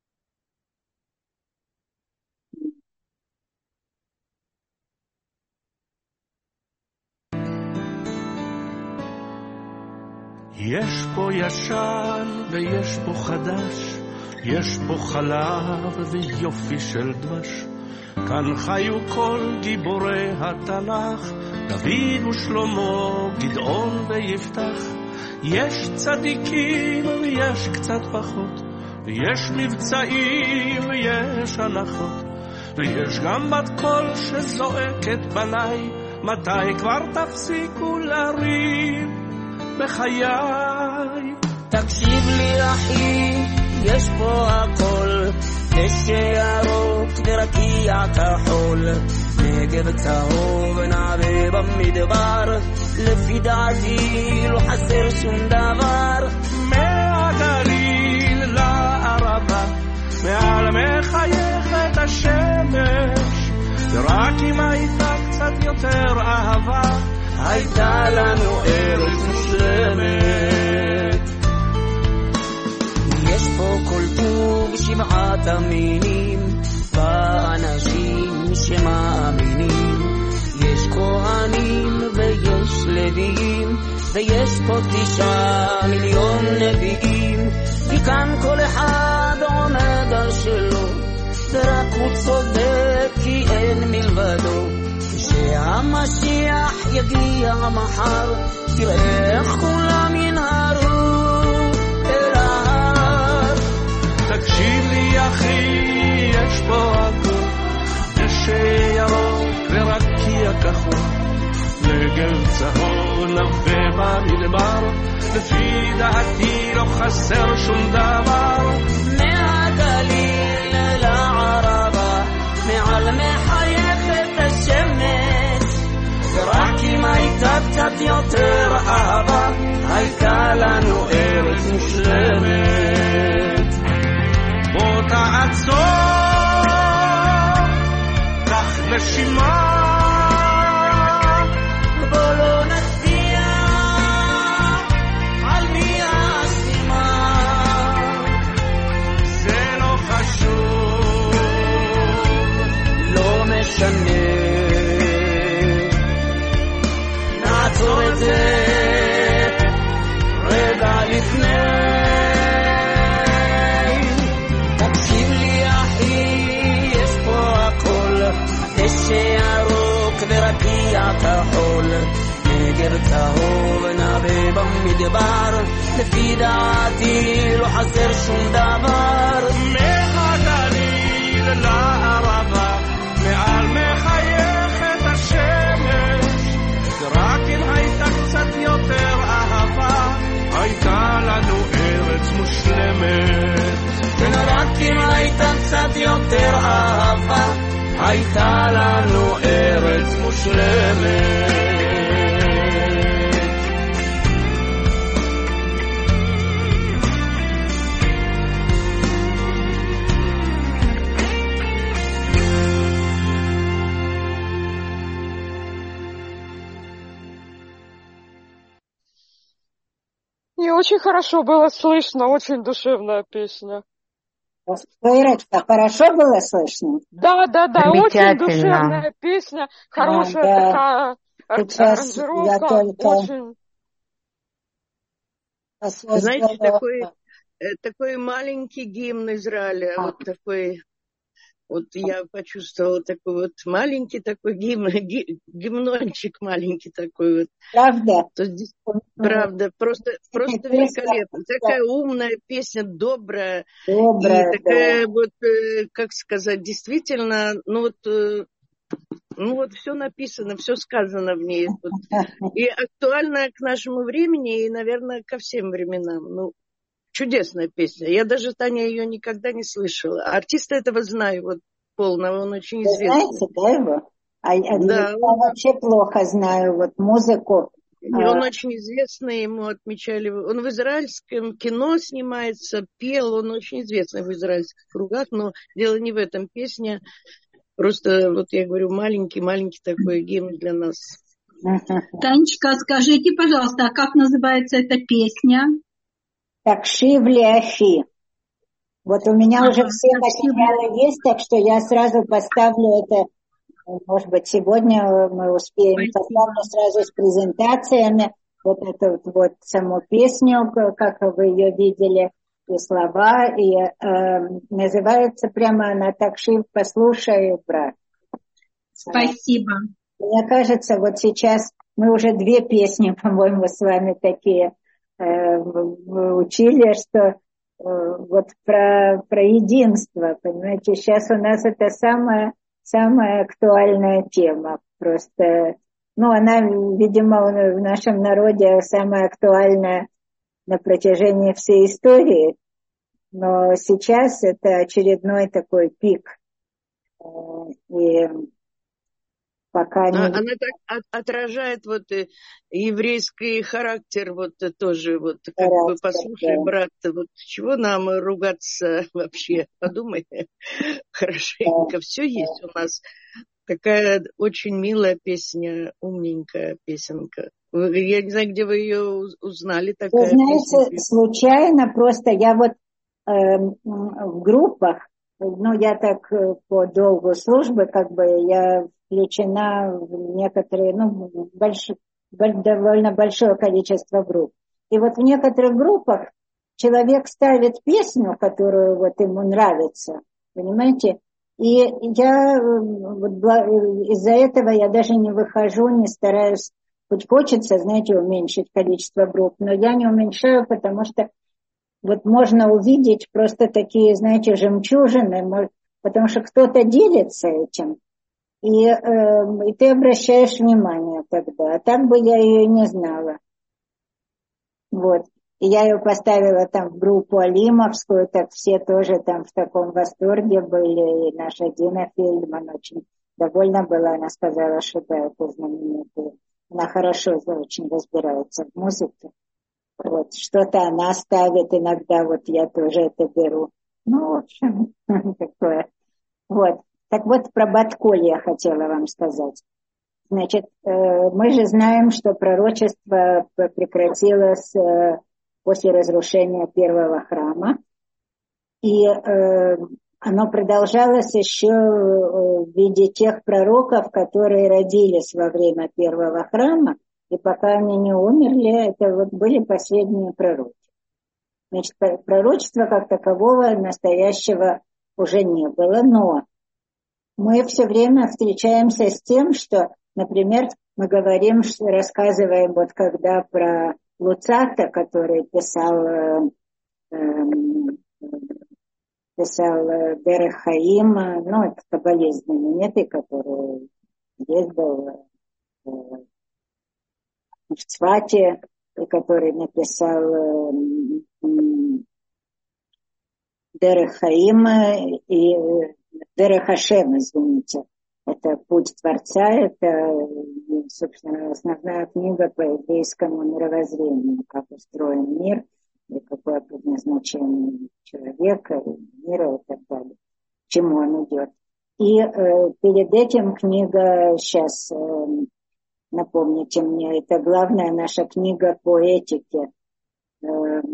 C: יש פה ישן ויש פה חדש, יש פה חלב ויופי של דבש. כאן חיו כל גיבורי התנ"ך, דוד ושלמה, גדעון ויפתח. יש צדיקים ויש קצת פחות, ויש מבצעים ויש הנחות, ויש גם בת קול שזועקת בליי, מתי כבר תפסיקו לריב בחיי.
D: תקשיב לי אחי, יש פה הכל, דשא ירוק ורקיע כחול, נגב צהוב נערה במדבר, לפי דעתי לא חסר שום דבר.
C: מהגליל לערבה, מעל מחייכת השמש, ורק אם הייתה קצת יותר אהבה, הייתה לנו ארץ מושלמת. יש פה כל טוב שבעת המינים, באנשים שמאמינים. יש כהנים ויש לוויים, ויש פה תשעה מיליון נביאים, כי כאן כל אחד עומד על שלו, ורק הוא צודק כי אין מלבדו. כשהמשיח יגיע מחר, תראה איך כולם ינהרו אל ההר. תקשיב לי אחי, יש פה הכל, דשא ירוק ורקיע כחול, נגב צהוב נווה במדבר, לפי דעתי לא חסר שום דבר.
D: מהגליל לערבה, מעל מחייכת השמש, ורק אם הייתה קצת יותר אהבה, הייתה לנו ארץ מושלמת.
C: בוא תעצור, קח נשימה,
D: בוא לא נצביע על מי האשמה,
C: זה לא חשוב,
D: לא משנה. נעצור את זה רגע לפני. תקשיב לי אחי, יש פה הכל, דשא ירוק ורקיע כחול, נגב צהוב נווה במדבר, לפי דעתי לא חסר שום דבר.
C: מהגליל לערבה, מעל מחייכת השמש, רק אם הייתה קצת יותר אהבה, הייתה לנו ארץ מושלמת.
D: רק אם הייתה קצת יותר אהבה, הייתה לנו ארץ מושלמת.
E: И очень хорошо было слышно, очень душевная песня.
A: Ирочка, хорошо было слышно?
E: Да, да, да, очень душевная песня, хорошая
A: а, да.
E: такая аранжировка, только... очень...
F: Знаете, такой, такой маленький гимн Израиля, а. вот такой Вот я почувствовала такой вот маленький такой гимн, гимнончик маленький такой вот.
A: Правда?
F: То есть, правда, просто, просто великолепно. Такая умная песня, добрая.
A: Добрая,
F: и такая
A: да.
F: вот, как сказать, действительно, ну вот, ну вот все написано, все сказано в ней. Вот. И актуально к нашему времени и, наверное, ко всем временам. Ну, чудесная песня. Я даже, Таня, ее никогда не слышала. Артиста этого знаю, вот полного, он очень
A: Вы
F: известный.
A: знаете, да, его? А, а
F: да,
A: я
F: он...
A: вообще плохо знаю вот музыку.
F: И он а... очень известный, ему отмечали. Он в израильском кино снимается, пел, он очень известный в израильских кругах, но дело не в этом. Песня просто, вот я говорю, маленький-маленький такой гимн для нас.
G: Танечка, скажите, пожалуйста, а как называется эта песня?
A: Такшив леахи. Вот у меня ага, уже все материалы есть, так что я сразу поставлю это, может быть, сегодня мы успеем, поставлю сразу с презентациями вот эту вот саму песню, как вы ее видели, и слова, и э, называется прямо она «Такшив, послушай, брат».
G: Спасибо.
A: Мне кажется, вот сейчас мы уже две песни, по-моему, с вами такие э, учили, что вот про, про единство, понимаете, сейчас у нас это самая, самая актуальная тема, просто, ну, она, видимо, в нашем народе самая актуальная на протяжении всей истории, но сейчас это очередной такой пик, и пока не...
F: Она так отражает вот еврейский характер, вот тоже, вот как характер, бы, послушай, да. брат, вот чего нам ругаться вообще, подумай хорошенько, да. все есть у нас. Такая очень милая песня, умненькая песенка. Я не знаю, где вы ее узнали, такая
A: Вы знаете,
F: песня.
A: случайно просто я вот э, в группах, ну, я так по долгу службы, как бы, я включена в некоторые, ну, больш, довольно большое количество групп. И вот в некоторых группах человек ставит песню, которую вот ему нравится, понимаете? И я вот, из-за этого я даже не выхожу, не стараюсь, хоть хочется, знаете, уменьшить количество групп, но я не уменьшаю, потому что вот можно увидеть просто такие, знаете, жемчужины, потому что кто-то делится этим, и, э, и ты обращаешь внимание тогда. А так бы я ее не знала. Вот. И я ее поставила там в группу Алимовскую, так все тоже там в таком восторге были. И наша Дина Фельдман очень довольна была. Она сказала, что да, это знаменитая. Она хорошо очень разбирается в музыке. Вот, что-то она ставит иногда, вот я тоже это беру. Ну, в общем, такое. Вот. Так вот, про Батколь я хотела вам сказать. Значит, мы же знаем, что пророчество прекратилось после разрушения первого храма. И оно продолжалось еще в виде тех пророков, которые родились во время первого храма. И пока они не умерли, это вот были последние пророки. Значит, пророчества как такового настоящего уже не было, но мы все время встречаемся с тем, что, например, мы говорим, рассказываем вот когда про Луцата, который писал, э, писал Дерех Хаим, ну, это каббалист знаменитый, который ездил э, в Цфате, который написал э, Дерех Хаим и Дерех Хашем, извините. Это «Путь Творца», это, собственно, основная книга по иудейскому мировоззрению, как устроен мир, и какое предназначение человека, и мира и так далее, к чему он идет. И э, перед этим книга, сейчас э, напомните мне, это главная наша книга по этике. Э,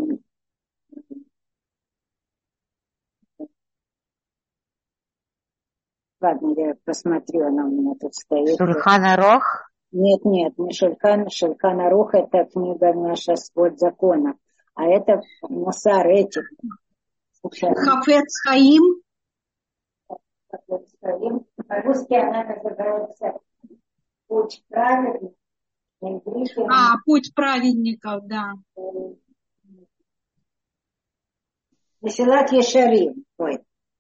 A: Ладно, я посмотрю, она у меня тут стоит.
B: Шульхан Арух?
A: Нет, нет, не Шульхан. Шульхан Арух — это книга наша «Свод закона», а это Мусар, этика.
G: Хафец Хаим?
A: По-русски она называется «Путь праведников».
G: А, «Путь праведников», да.
A: Месилат Ешарим. Ой.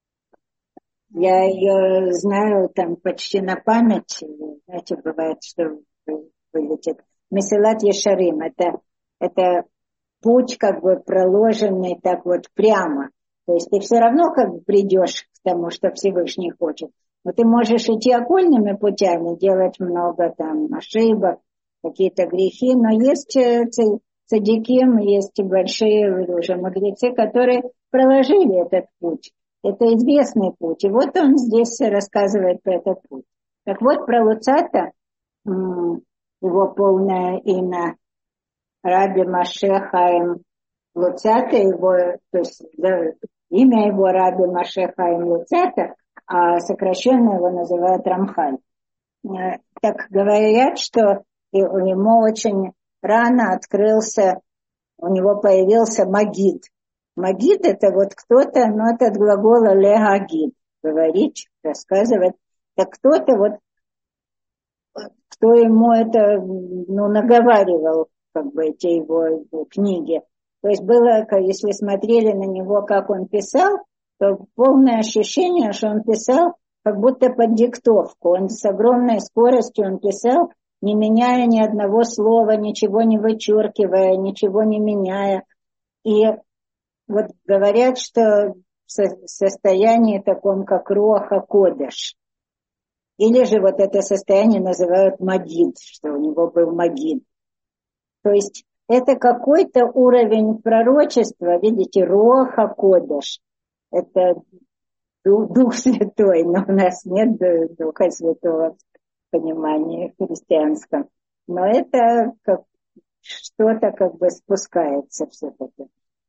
A: Я ее знаю там почти на память. Знаете, бывает, что вылетит. Месилат Ешарим. Это, это путь как бы проложенный так вот прямо. То есть ты все равно как бы придешь к тому, что Всевышний хочет. Но ты можешь идти окольными путями, делать много там ошибок, какие-то грехи. Но есть цадиким, есть большие уже мудрецы, которые проложили этот путь. Это известный путь. И вот он здесь рассказывает про этот путь. Так вот, про Луцата, его полное имя Раби Моше Хаим Луцата, его, то есть да, имя его Раби Моше Хаим Луцата, а сокращенно его называют Рамхаль. Так говорят, что ему очень рано открылся, у него появился магид. Магид — это вот кто-то, ну, это от глагола легагид, говорить, рассказывать. Так кто-то вот, кто ему это, ну, наговаривал, как бы, эти его, его книги. То есть было, если смотрели на него, как он писал, то полное ощущение, что он писал как будто под диктовку. Он с огромной скоростью он писал, не меняя ни одного слова, ничего не вычеркивая, ничего не меняя. И вот говорят, что в состоянии таком, как Руаха Кодеш. Или же вот это состояние называют магид, что у него был магид. То есть это какой-то уровень пророчества, видите, Руаха Кодеш. Это Дух Святой, но у нас нет Духа Святого в понимании христианском. Но это как что-то как бы спускается все-таки.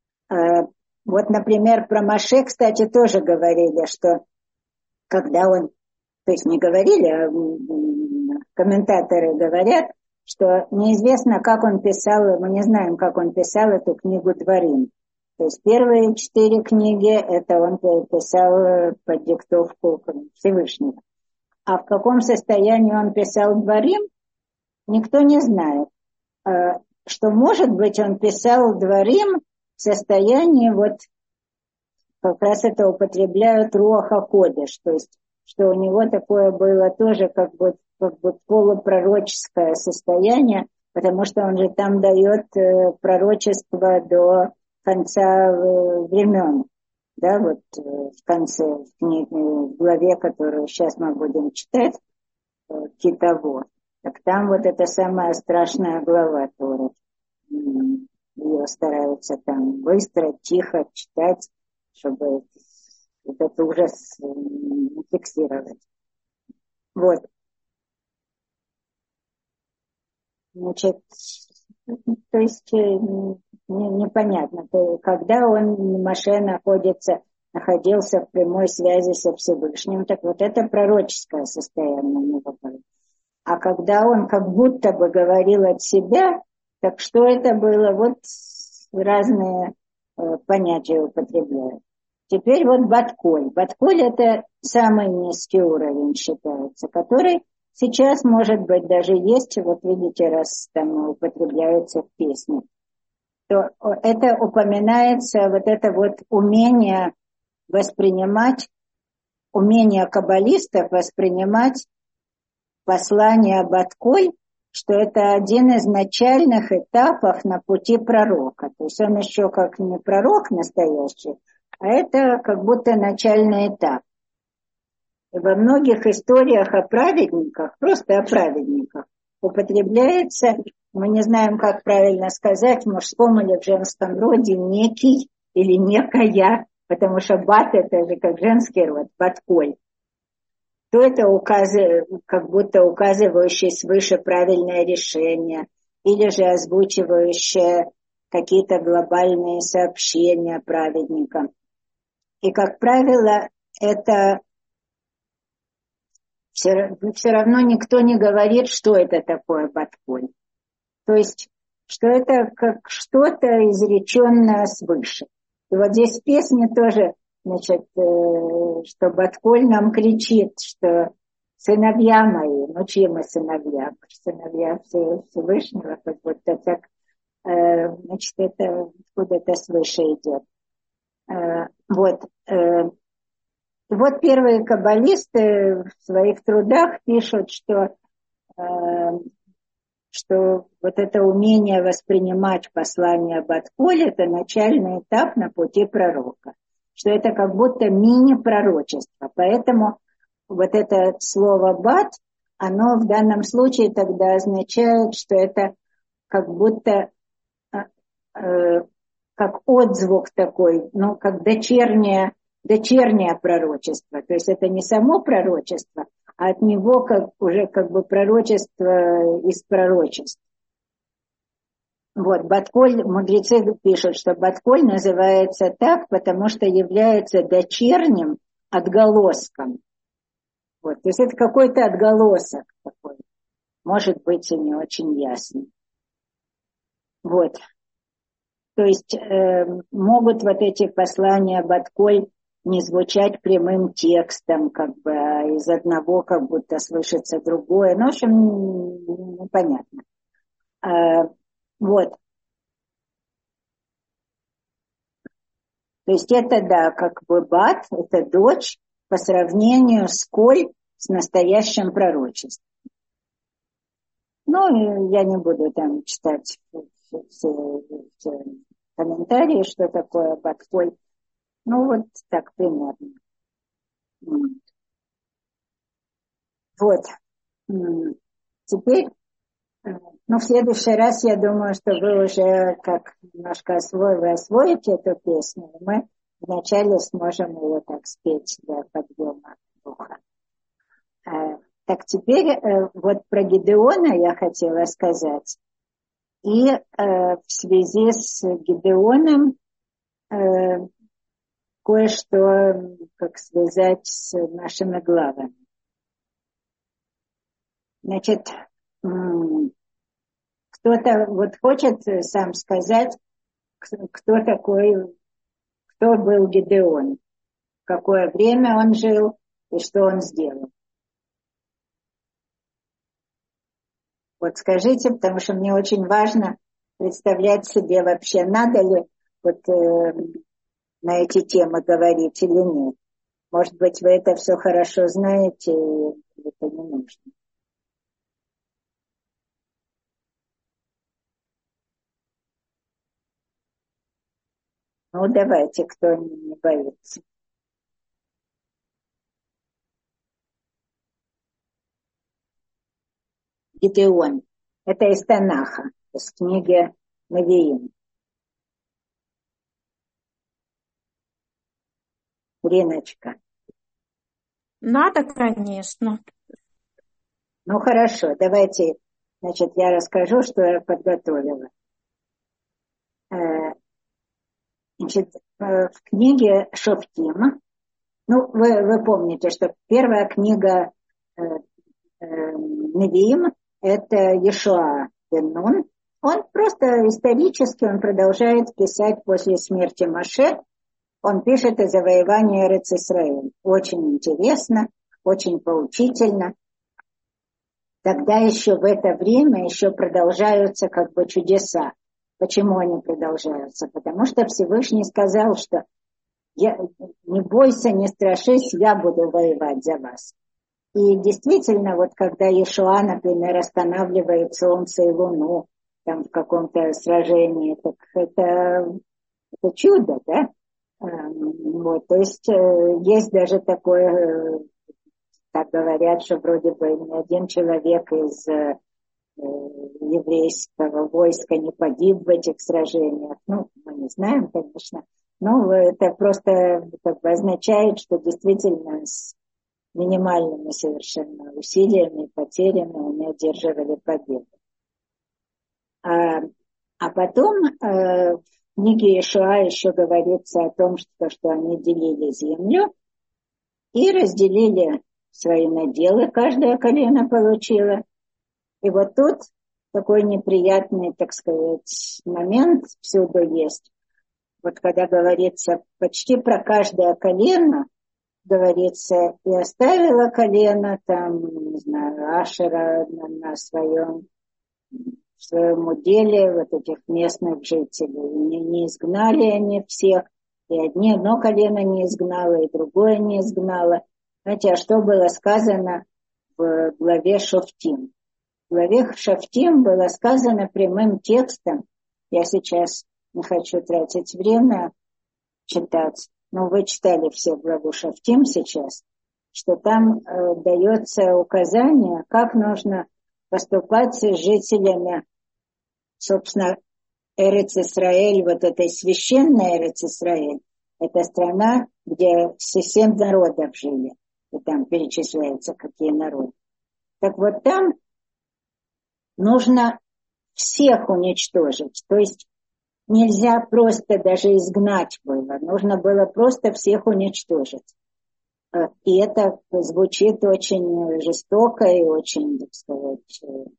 A: Вот, например, про Моше, кстати, тоже говорили, что когда он, то есть не говорили, а комментаторы говорят, что неизвестно, как он писал, мы не знаем, как он писал эту книгу Дворим. То есть первые четыре книги, это он писал под диктовку Всевышнего. А в каком состоянии он писал Дворим, никто не знает. Что, может быть, он писал Дворим в состоянии, вот как раз это употребляют Руаха Кодеш, то есть что у него такое было тоже как бы, как бы полупророческое состояние, потому что он же там дает пророчество до конца времен, да, вот в конце в, книге, в главе, которую сейчас мы будем читать, Китово. Так там вот эта самая страшная глава Торы. Ее стараются там быстро, тихо читать, чтобы этот ужас фиксировать. Вот. Значит, то есть непонятно, когда он, Моше, находится, находился в прямой связи со Всевышним, так вот это пророческое состояние у него было. А когда он как будто бы говорил от себя, так что это было? Вот разные э, понятия употребляют. Теперь вот Батколь. Батколь — это самый низкий уровень считается, который сейчас, может быть, даже есть, вот видите, раз там употребляется в песне, то это упоминается, вот это вот умение воспринимать, умение каббалистов воспринимать послание Батколь, что это один из начальных этапов на пути пророка. То есть он еще как не пророк настоящий, а это как будто начальный этап. И во многих историях о праведниках, просто о праведниках, употребляется, мы не знаем, как правильно сказать, в мужском или в женском роде, некий или некая, потому что бат — это же как женский род, Батколь. То это указы, как будто указывающие свыше правильное решение, или же озвучивающие какие-то глобальные сообщения праведникам. И, как правило, это все, все равно никто не говорит, что это такое Батколь. То есть, что это как что-то изреченное свыше. И вот здесь в песне тоже значит, что Батколь нам кричит, что сыновья мои, ну чьи мы сыновья? Сыновья Всевышнего, как будто так, значит, это откуда-то свыше идет. Вот. Вот первые каббалисты в своих трудах пишут, что, что вот это умение воспринимать послание Батколь – это начальный этап на пути пророка. Что это как будто мини-пророчество. Поэтому вот это слово «бат», оно в данном случае тогда означает, что это как будто э, э, как отзвук такой, ну, как дочернее, дочернее пророчество. То есть это не само пророчество, а от него как, уже как бы пророчество из пророчеств. Вот, Батколь, мудрецы пишут, что Батколь называется так, потому что является дочерним отголоском. Вот, то есть это какой-то отголосок такой. Может быть, и не очень ясно. Вот. То есть э, могут вот эти послания Батколь не звучать прямым текстом, как бы, а из одного как будто слышится другое. Ну, в общем, непонятно. А, вот. То есть это, да, как бы Бат, это дочь по сравнению с Коль, с настоящим пророчеством. Ну, я не буду там читать все, все, все комментарии, что такое Бат-Коль. Ну, вот так примерно. Вот. Теперь, ну, в следующий раз, я думаю, что вы уже как немножко освоили, вы освоите эту песню, и мы вначале сможем ее так спеть для подъема духа. Так теперь вот про Гидеона я хотела сказать. И э, в связи с Гидеоном э, кое-что, как связать с нашими главами. Значит, кто-то вот хочет сам сказать, кто такой, кто был Гидеон, в какое время он жил и что он сделал. Вот скажите, потому что мне очень важно представлять себе вообще, надо ли вот э, на эти темы говорить или нет. Может быть, вы это все хорошо знаете, и это не нужно. Ну, давайте, кто не боится. Гидеон. Это из Танаха, из книги Навиим. Риночка.
B: Надо, конечно.
A: Ну, хорошо, давайте, значит, я расскажу, что я подготовила. Значит, в книге Шофтим, ну, вы, вы помните, что первая книга э, э, Навиим – это Йешуа бен Нун. Он просто исторически, он продолжает писать после смерти Моше. Он пишет о завоевании Эрец-Исраэль. Очень интересно, очень поучительно. Тогда еще в это время еще продолжаются как бы чудеса. Почему они продолжаются? Потому что Всевышний сказал, что я, не бойся, не страшись, я буду воевать за вас. И действительно, вот когда Йешуа, например, останавливает солнце и луну там в каком-то сражении, так это, это чудо, да? Вот, то есть есть даже такое, так говорят, что вроде бы ни один человек из еврейского войска не погиб в этих сражениях. Ну, мы не знаем, конечно. Но это просто как бы означает, что действительно с минимальными совершенно усилиями и потерями они одерживали победу. А, а потом э, в книге Йешуа еще говорится о том, что, что они делили землю и разделили свои наделы, каждое колено получило. И вот тут такой неприятный, так сказать, момент всюду есть. вот когда говорится почти про каждое колено, говорится, и оставила колено там, не знаю, Ашера на, на своем, в своем уделе вот этих местных жителей. Не, не изгнали они всех, и одни одно колено не изгнало, и другое не изгнало. Знаете, а что было сказано в главе Шофтим? В главе Шофтим было сказано прямым текстом. Я сейчас не хочу тратить время читать, но вы читали все главу Шофтим сейчас, что там э, дается указание, как нужно поступать с жителями, собственно, Эрец-Исраэль, вот этой священной Эрец-Исраэль. Это страна, где все семь народов жили. И там перечисляется, какие народы. Так вот там нужно всех уничтожить. То есть нельзя просто даже изгнать было. Нужно было просто всех уничтожить. И это звучит очень жестоко и очень, так сказать,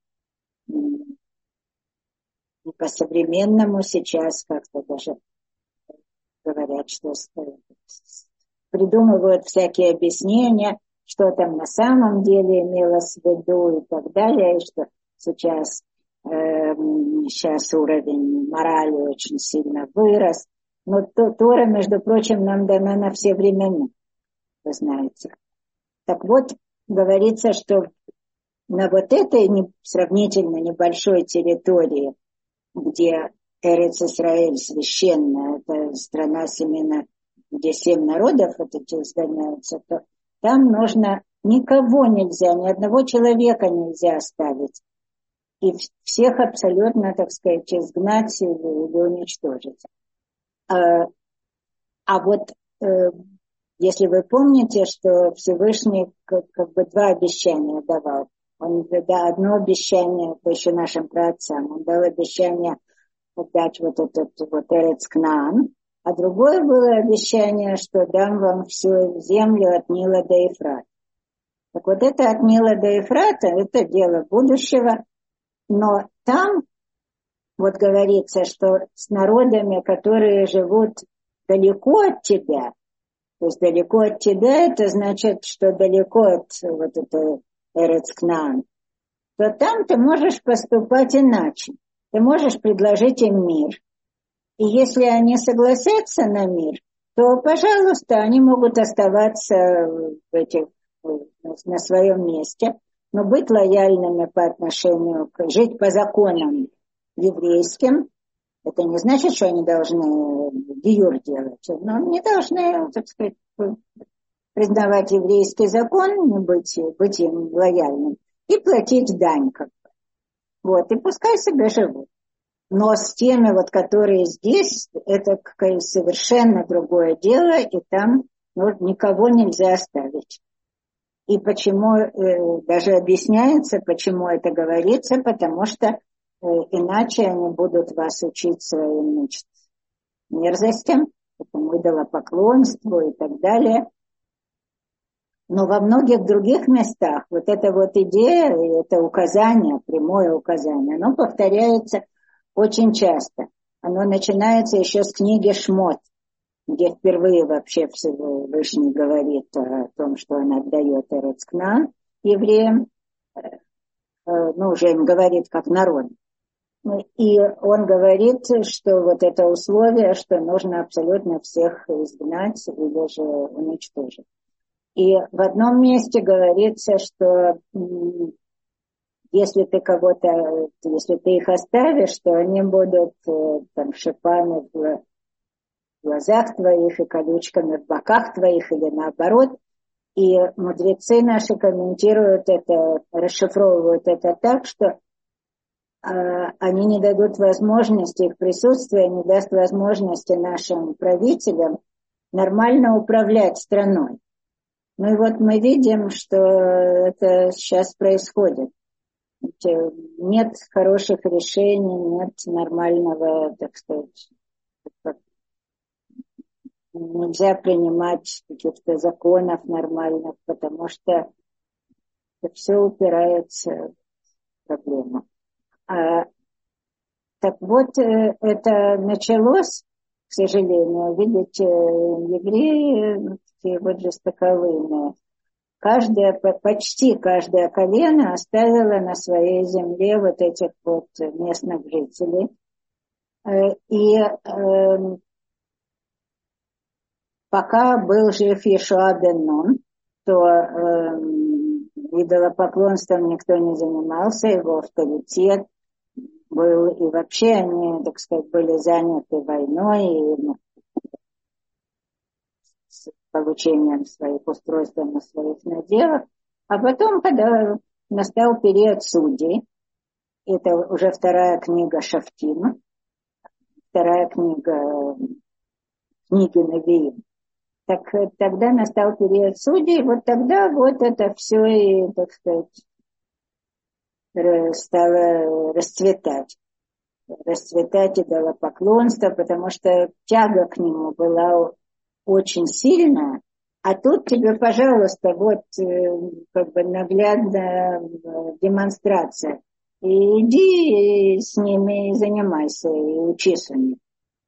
A: по-современному сейчас как-то даже говорят, что придумывают всякие объяснения, что там на самом деле имелось в виду и так далее, и что сейчас, э, сейчас уровень морали очень сильно вырос. Но Тора, между прочим, нам дана на все времена, вы знаете. Так вот, говорится, что на вот этой не, сравнительно небольшой территории, где Эрец-Исраэль священная, это страна семена, где семь народов вот эти изгоняются, то там нужно, никого нельзя, ни одного человека нельзя оставить. И всех абсолютно, так сказать, изгнать или, или уничтожить. А, а вот э, если вы помните, что Всевышний как, как бы два обещания давал. Он дал одно обещание, это еще нашим праотцам, он дал обещание отдать вот этот вот Эрец Кнаан, а другое было обещание, что дам вам всю землю от Нила до Ефрата. Так вот это от Нила до Ефрата, это дело будущего, но там вот говорится, что с народами, которые живут далеко от тебя, то есть далеко от тебя, это значит, что далеко от вот этой Эрец Кнаан, то там ты можешь поступать иначе. Ты можешь предложить им мир. И если они согласятся на мир, то, пожалуйста, они могут оставаться в этих, на своем месте, но быть лояльными по отношению к, жить по законам еврейским. Это не значит, что они должны гиюр делать, но они должны, так сказать, признавать еврейский закон, не быть, быть им лояльным, и платить дань как бы. Вот, и пускай себе живут. Но с теми, вот, которые здесь, это совершенно другое дело, и там ну, никого нельзя оставить. И почему, э, даже объясняется, почему это говорится, потому что э, иначе они будут вас учить своим, значит, мерзостям, этому идолопоклонству и так далее. Но во многих других местах вот эта вот идея, это указание, прямое указание, оно повторяется очень часто. Оно начинается еще с книги Шмот, где впервые вообще Всевышний говорит о том, что он отдает Эрец Кнаан евреям, ну, уже им говорит как народ. И он говорит, что вот это условие, что нужно абсолютно всех изгнать или же уничтожить. И в одном месте говорится, что если ты кого-то, если ты их оставишь, то они будут там шипами в глазах твоих и колючками в боках твоих или наоборот. И мудрецы наши комментируют это, расшифровывают это так, что э, они не дадут возможности, их присутствие не даст возможности нашим правителям нормально управлять страной. Ну и вот мы видим, что это сейчас происходит. Нет хороших решений, нет нормального, так сказать, нельзя принимать каких-то законов нормальных, потому что это все упирается в проблему. А, так вот, это началось к сожалению. Видите, евреи такие вот жестоковыйные. Каждое, почти каждое колено оставило на своей земле вот этих вот местных жителей. И э, пока был жив Йешуа бен Нун, то э, идолопоклонством никто не занимался, его авторитет был, и вообще они, так сказать, были заняты войной и с получением своих устройств на своих наделах. А потом, когда настал период судей, это уже вторая книга Шафтим, вторая книга книги Навиим, так тогда настал период судей, вот тогда вот это все и, так сказать, стало расцветать. Расцветать идолопоклонство, потому что тяга к нему была очень сильная. А тут тебе, пожалуйста, вот как бы наглядная демонстрация. И иди с ними и занимайся, и учись у них.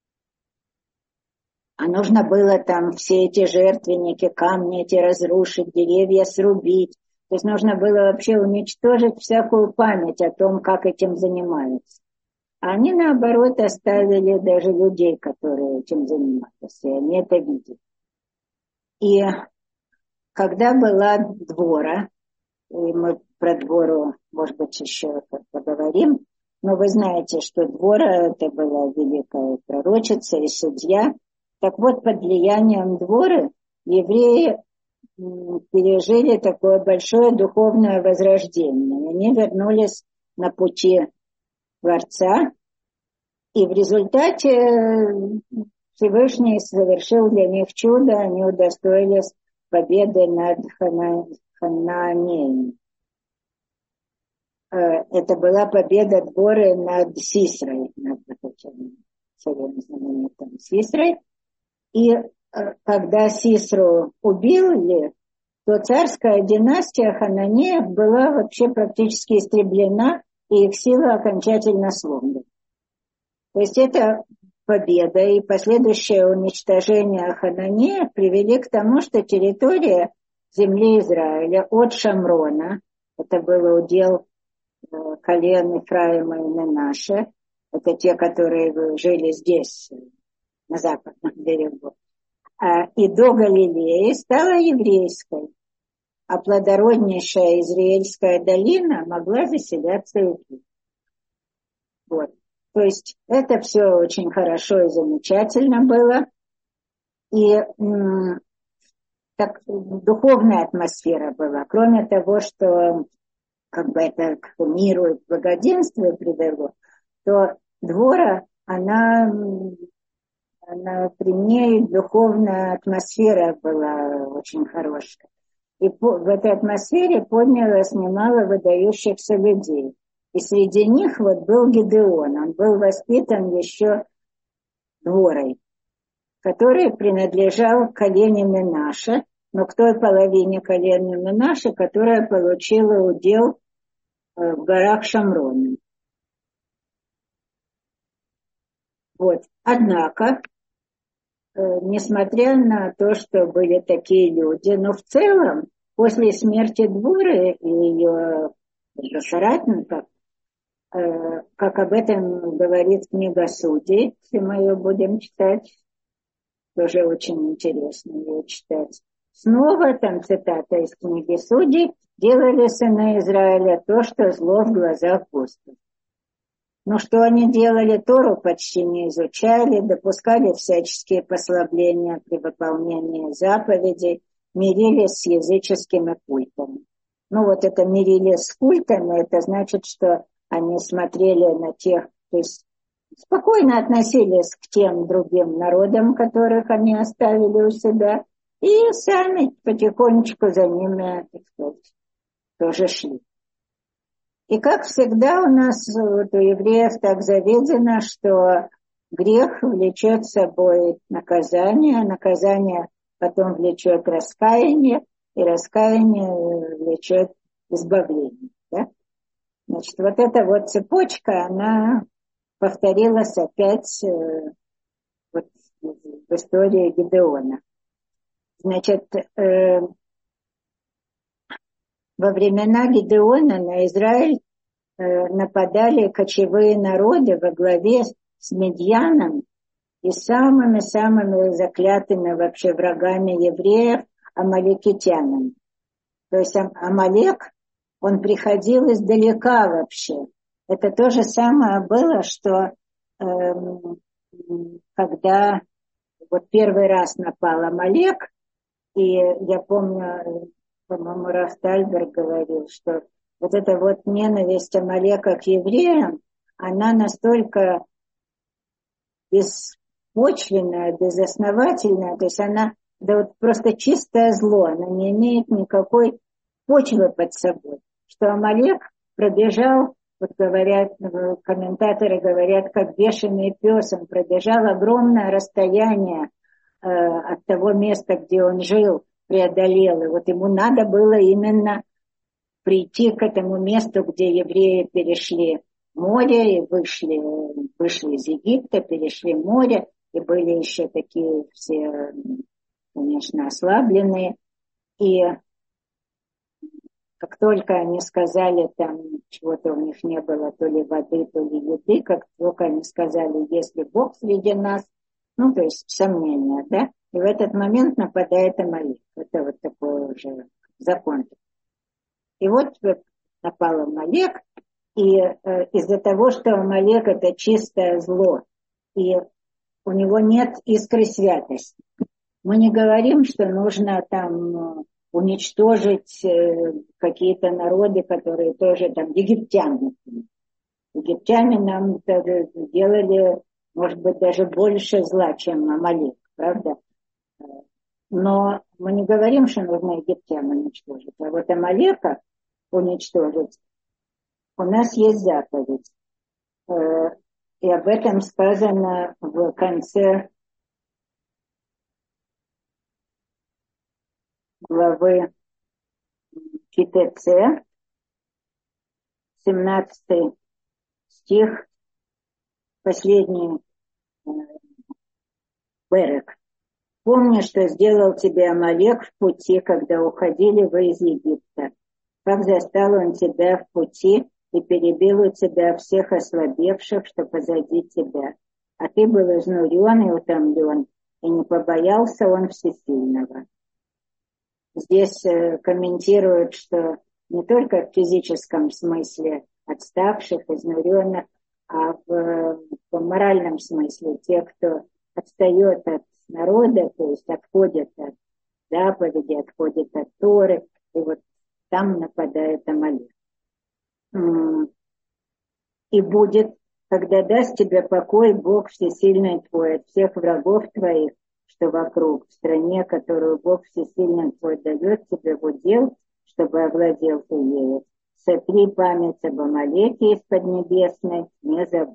A: А нужно было там все эти жертвенники, камни эти разрушить, деревья срубить. То есть нужно было вообще уничтожить всякую память о том, как этим занимаются. А они, наоборот, оставили даже людей, которые этим занимались, и они это видели. И когда была Двора, и мы про Двору, может быть, еще поговорим, но вы знаете, что Двора это была великая пророчица и судья. Так вот, под влиянием Дворы евреи пережили такое большое духовное возрождение. Они вернулись на пути Творца, и в результате Всевышний совершил для них чудо, они удостоились победы над Ханаанеями. Это была победа Дворы над Сисрой, над этим царем знаменитым Сисрой. И когда Сисру убили, то царская династия Хананеев была вообще практически истреблена, и их сила окончательно сломлена. То есть эта победа и последующее уничтожение Хананеев привели к тому, что территория земли Израиля от Шамрона, это был удел колен Ефраима и Менаше, это те, которые жили здесь, на западном берегу, и до Галилеи стала еврейской, а плодороднейшая Израильская долина могла заселяться евреями. Вот. То есть это все очень хорошо и замечательно было. И м- так духовная атмосфера была. Кроме того, что как бы это к миру и благоденствию привело, то Двора, она, она при ней духовная атмосфера была очень хорошая. И по, в этой атмосфере поднялось немало выдающихся людей. И среди них вот был Гидеон, он был воспитан еще Дворой, который принадлежал колену Менаше, но к той половине колена Менаше, которая получила удел в горах Шамрона. Вот. Однако, несмотря на то, что были такие люди, но в целом, после смерти Дворы и ее соратников, как об этом говорит книга Судей, если мы ее будем читать, тоже очень интересно ее читать. Снова, там цитата из книги Судей, делали сыны Израиля то, что зло в глазах Господа. Но что они делали, Тору почти не изучали, допускали всяческие послабления при выполнении заповедей, мирились с языческими культами. Ну вот это мирились с культами, это значит, что они смотрели на тех, то есть спокойно относились к тем другим народам, которых они оставили у себя, и сами потихонечку за ними, так сказать, тоже шли. И как всегда у нас вот, у евреев так заведено, что грех влечет с собой наказание, наказание потом влечет раскаяние, и раскаяние влечет избавление. Да? Значит, вот эта вот цепочка, она повторилась опять вот в истории Гидеона. Значит, э, во времена Гидеона на Израиль э, нападали кочевые народы во главе с Медьяном и самыми-самыми заклятыми вообще врагами евреев амалекитянами. То есть Амалек, он приходил издалека вообще. Это то же самое было, что э, когда вот первый раз напал Амалек, и я помню, по-моему, Рафтальберг говорил, что вот эта вот ненависть Амалека к евреям, она настолько беспочвенная, безосновательная, то есть она да вот просто чистое зло, она не имеет никакой почвы под собой, что Амалек пробежал, вот говорят, комментаторы говорят, как бешеный пес, он пробежал огромное расстояние э, от того места, где он жил, преодолел, и вот ему надо было именно прийти к этому месту, где евреи перешли море и вышли, вышли из Египта, перешли море, и были еще такие все, конечно, ослабленные. И как только они сказали, там чего-то у них не было, то ли воды, то ли еды, как только они сказали, если Бог среди нас, ну, то есть сомнения, да, и в этот момент нападает Амалек. Это вот такой уже закон. И вот напал Амалек, и э, из-за того, что Амалек это чистое зло, и у него нет искры святости, мы не говорим, что нужно там уничтожить э, какие-то народы, которые тоже там египтяне. Египтяне нам делали, может быть, даже больше зла, чем Амалек, правда? Но мы не говорим, что нужно египтян уничтожить. А вот Амалека уничтожить у нас есть заповедь. И об этом сказано в конце главы Китеце, семнадцатый стих, последний берег. Помни, что сделал тебе Амалек в пути, когда уходили вы из Египта. Как застал он тебя в пути и перебил у тебя всех ослабевших, что позади тебя. А ты был изнурен и утомлен, и не побоялся он всесильного. Здесь э, комментируют, что не только в физическом смысле отставших, изнуренных, а в, в моральном смысле те, кто отстает от народа, то есть отходит от заповеди, отходит от Торы, и вот там нападает Амалек. И будет, когда даст тебе покой Бог всесильный твой от всех врагов твоих, что вокруг, в стране, которую Бог всесильный твой дает тебе в удел, чтобы овладел ты ею. Сотри память об Амалеке из Поднебесной, не забудь.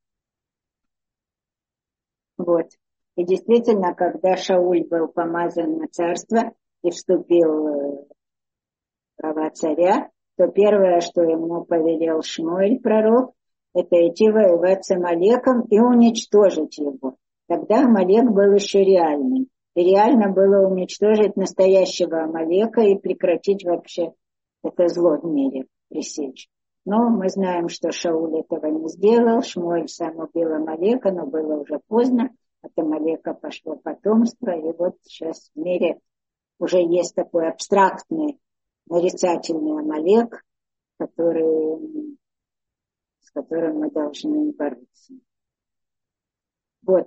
A: Вот. И действительно, когда Шауль был помазан на царство и вступил в права царя, то первое, что ему повелел Шмуэль, пророк, это идти воевать с Амалеком и уничтожить его. Тогда Амалек был еще реальным. И реально было уничтожить настоящего Амалека и прекратить вообще это зло в мире, пресечь. Но мы знаем, что Шауль этого не сделал. Шмуэль сам убил Амалека, но было уже поздно. От Амалека пошло потомство. И вот сейчас в мире уже есть такой абстрактный нарицательный Амалек, который, с которым мы должны бороться. Вот.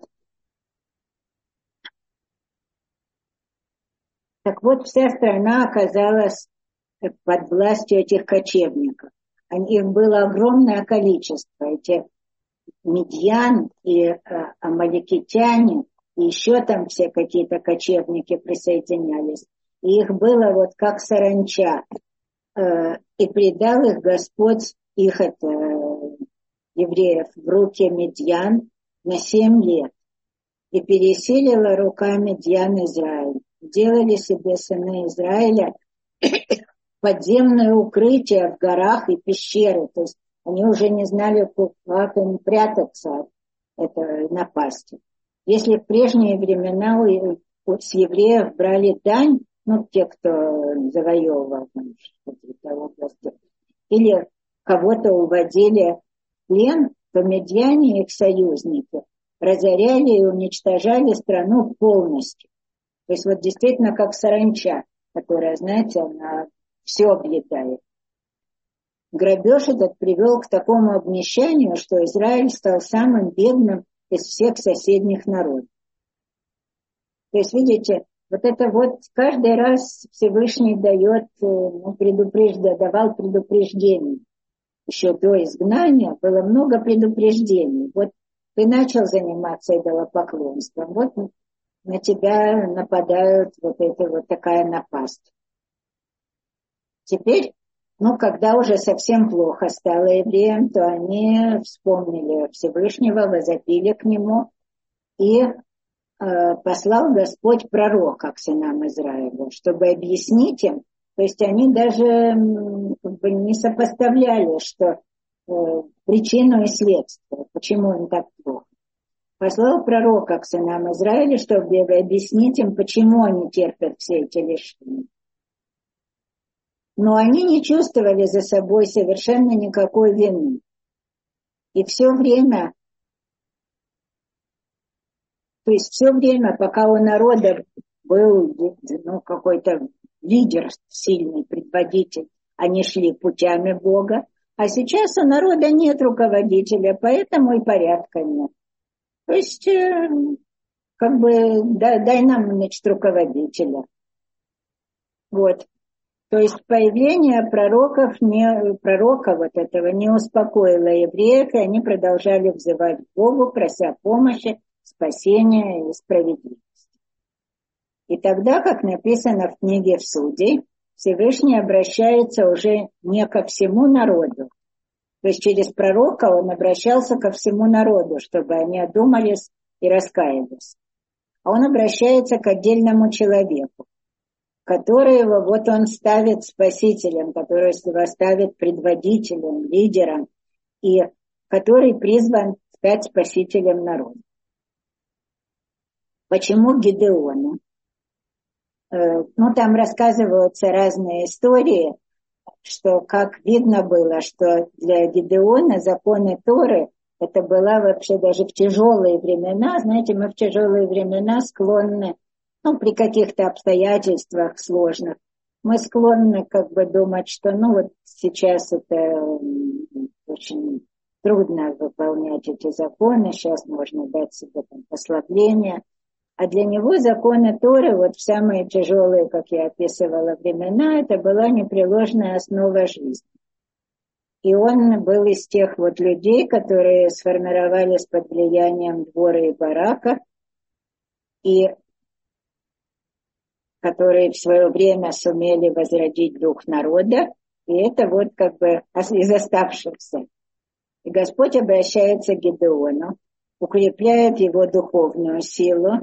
A: Так вот, вся страна оказалась под властью этих кочевников. Их было огромное количество. Эти Медьян и э, амалекитяне, и еще там все какие-то кочевники присоединялись. И их было вот как саранча. Э, и предал их Господь, их это, евреев, в руки Медьян на семь лет. И пересилила рука Медьян Израиль. Делали себе сыны Израиля подземное укрытие в горах и пещеры. То есть они уже не знали, как им прятаться от этой напасти. Если в прежние времена у, у, с евреев брали дань, ну, те, кто завоевывал какие-то области, или кого-то уводили в плен, то медьяне и их союзники разоряли и уничтожали страну полностью. То есть вот действительно как саранча, которая, знаете, она все объедает. Грабеж этот привел к такому обнищанию, что Израиль стал самым бедным из всех соседних народов. То есть, видите, вот это вот каждый раз Всевышний дает, ну, предупреждение, давал предупреждение. Еще до изгнания было много предупреждений. Вот ты начал заниматься идолопоклонством, вот на тебя нападают вот эта вот такая напасть. Теперь, ну, когда уже совсем плохо стало евреям, то они вспомнили Всевышнего, возопили к нему, и э, послал Господь пророка к сынам Израиля, чтобы объяснить им. То есть они даже как бы не сопоставляли, что э, причину и следствие, почему им так плохо. Послал пророка к сынам Израиля, чтобы объяснить им, почему они терпят все эти лишения. Но они не чувствовали за собой совершенно никакой вины. И все время, то есть все время, пока у народа был, ну, какой-то лидер, сильный предводитель, они шли путями Бога, а сейчас у народа нет руководителя, поэтому и порядка нет. То есть, как бы, дай, дай нам, значит, руководителя. Вот. То есть появление пророков, не, пророка вот этого не успокоило евреев, и они продолжали взывать к Богу, прося помощи, спасения и справедливости. И тогда, как написано в книге Судей, Всевышний обращается уже не ко всему народу. То есть через пророка он обращался ко всему народу, чтобы они одумались и раскаялись. А он обращается к отдельному человеку, который его, вот он ставит спасителем, который его ставит предводителем, лидером, и который призван стать спасителем народа. Почему Гидеону? Ну, там рассказываются разные истории, что как видно было, что для Гидеона законы Торы, это была вообще даже в тяжелые времена, знаете, мы в тяжелые времена склонны, ну, при каких-то обстоятельствах сложных, мы склонны как бы думать, что, ну, вот сейчас это очень трудно выполнять эти законы, сейчас можно дать себе там послабление. А для него законы Торы, вот в самые тяжелые, как я описывала, времена, это была непреложная основа жизни. И он был из тех вот людей, которые сформировались под влиянием Двора и Барака, и которые в свое время сумели возродить дух народа, и это вот как бы из оставшихся. И Господь обращается к Гидеону, укрепляет его духовную силу,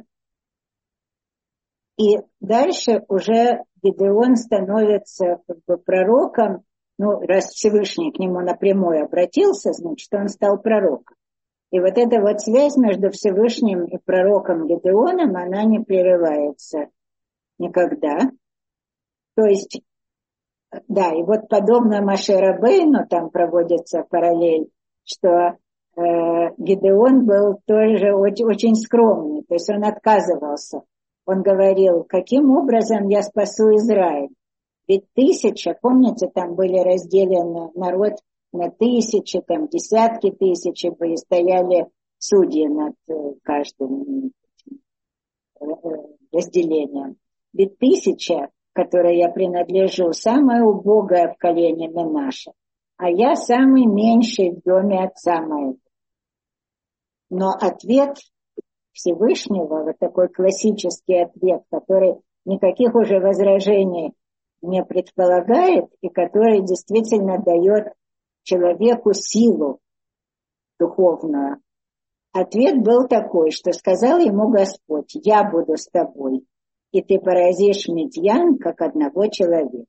A: и дальше уже Гидеон становится как бы пророком, ну, раз Всевышний к нему напрямую обратился, значит, он стал пророком. И вот эта вот связь между Всевышним и пророком Гидеоном, она не прерывается никогда. То есть, да, и вот подобно Моше Рабейну, там проводится параллель, что э, Гидеон был тоже очень, очень скромный, то есть он отказывался. Он говорил, каким образом я спасу Израиль? Ведь тысяча, помните, там были разделены народ на тысячи, там десятки тысяч, и стояли судьи над каждым разделением. Ведь тысяча, которой я принадлежу, самая убогая в колене Менаше, а я самый меньший в доме отца моего. Но ответ Всевышнего, вот такой классический ответ, который никаких уже возражений не предполагает и который действительно дает человеку силу духовную. Ответ был такой, что сказал ему Господь: я буду с тобой, и ты поразишь Медьян, как одного человека.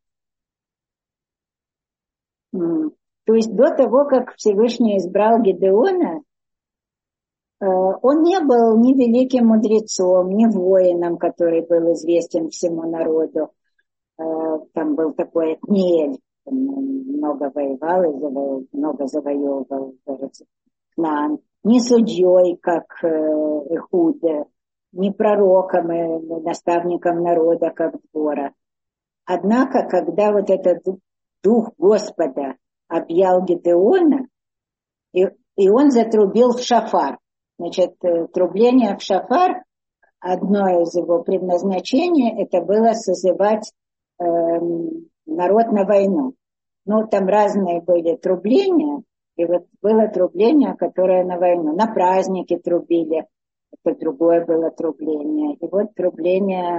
A: То есть до того, как Всевышний избрал Гидеона, Он не был ни великим мудрецом, ни воином, который был известен всему народу. Там был такой Отниэль, много воевал и завоевал, много завоевывал Кнаан. Ни судьей, как Эхуд, ни пророком и наставником народа, как Двора. Однако, когда вот этот дух Господа объял Гидеона, и, и он затрубил в шафар. Значит, трубление в шафар, одно из его предназначений, это было созывать э, народ на войну. Ну, там разные были трубления, и вот было трубление, которое на войну. На праздники трубили, это другое было трубление. И вот трубление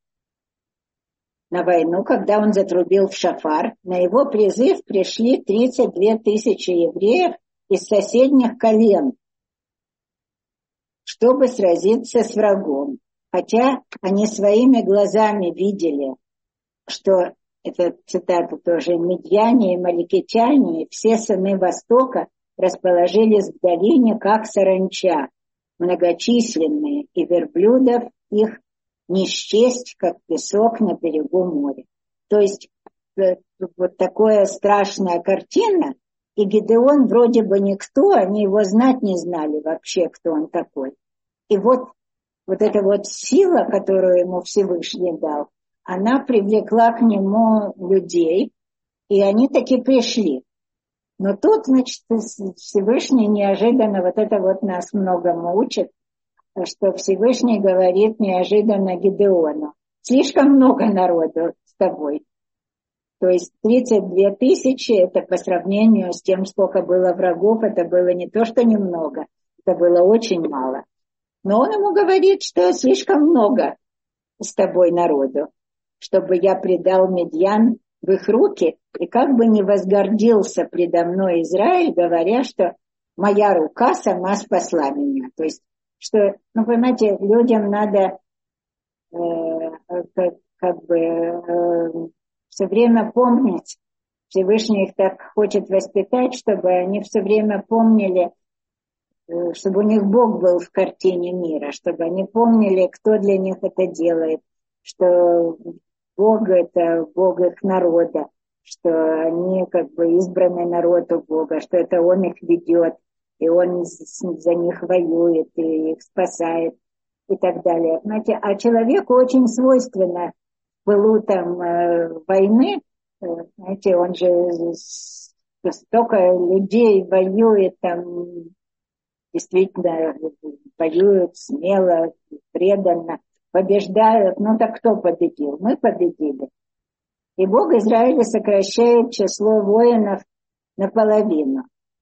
A: на войну, когда он затрубил в шафар, на его призыв пришли тридцать две тысячи евреев из соседних колен, чтобы сразиться с врагом. Хотя они своими глазами видели, что, это цитата тоже, медьяне и маликитяне, все сыны Востока расположились в долине, как саранча, многочисленные, и верблюдов их не счесть, как песок на берегу моря. То есть вот такая страшная картина, и Гидеон вроде бы никто, они его знать не знали вообще, кто он такой. И вот, вот эта вот сила, которую ему Всевышний дал, она привлекла к нему людей, и они таки пришли. Но тут, значит, Всевышний неожиданно, вот это вот нас многому учит, что Всевышний говорит неожиданно Гидеону: слишком много народу с тобой. То есть тридцать две тысячи, это по сравнению с тем, сколько было врагов, это было не то, что немного, это было очень мало. Но он ему говорит, что слишком много с тобой народу, чтобы я предал Медьян в их руки, и как бы не возгордился предо мной Израиль, говоря, что моя рука сама спасла меня. То есть, что, ну, понимаете, людям надо э, как, как бы э, все время помнить, Всевышний их так хочет воспитать, чтобы они все время помнили, э, чтобы у них Бог был в картине мира, чтобы они помнили, кто для них это делает, что Бог — это Бог их народа, что они как бы избранный народ у Бога, что это Он их ведет, и Он за них воюет, и их спасает, и так далее. Знаете, а человеку очень свойственно в пылу там э, войны, э, знаете, он же столько людей воюет, там действительно воюют смело, преданно, побеждают. Ну так кто победил? Мы победили. И Бог Израиля сокращает число воинов наполовину.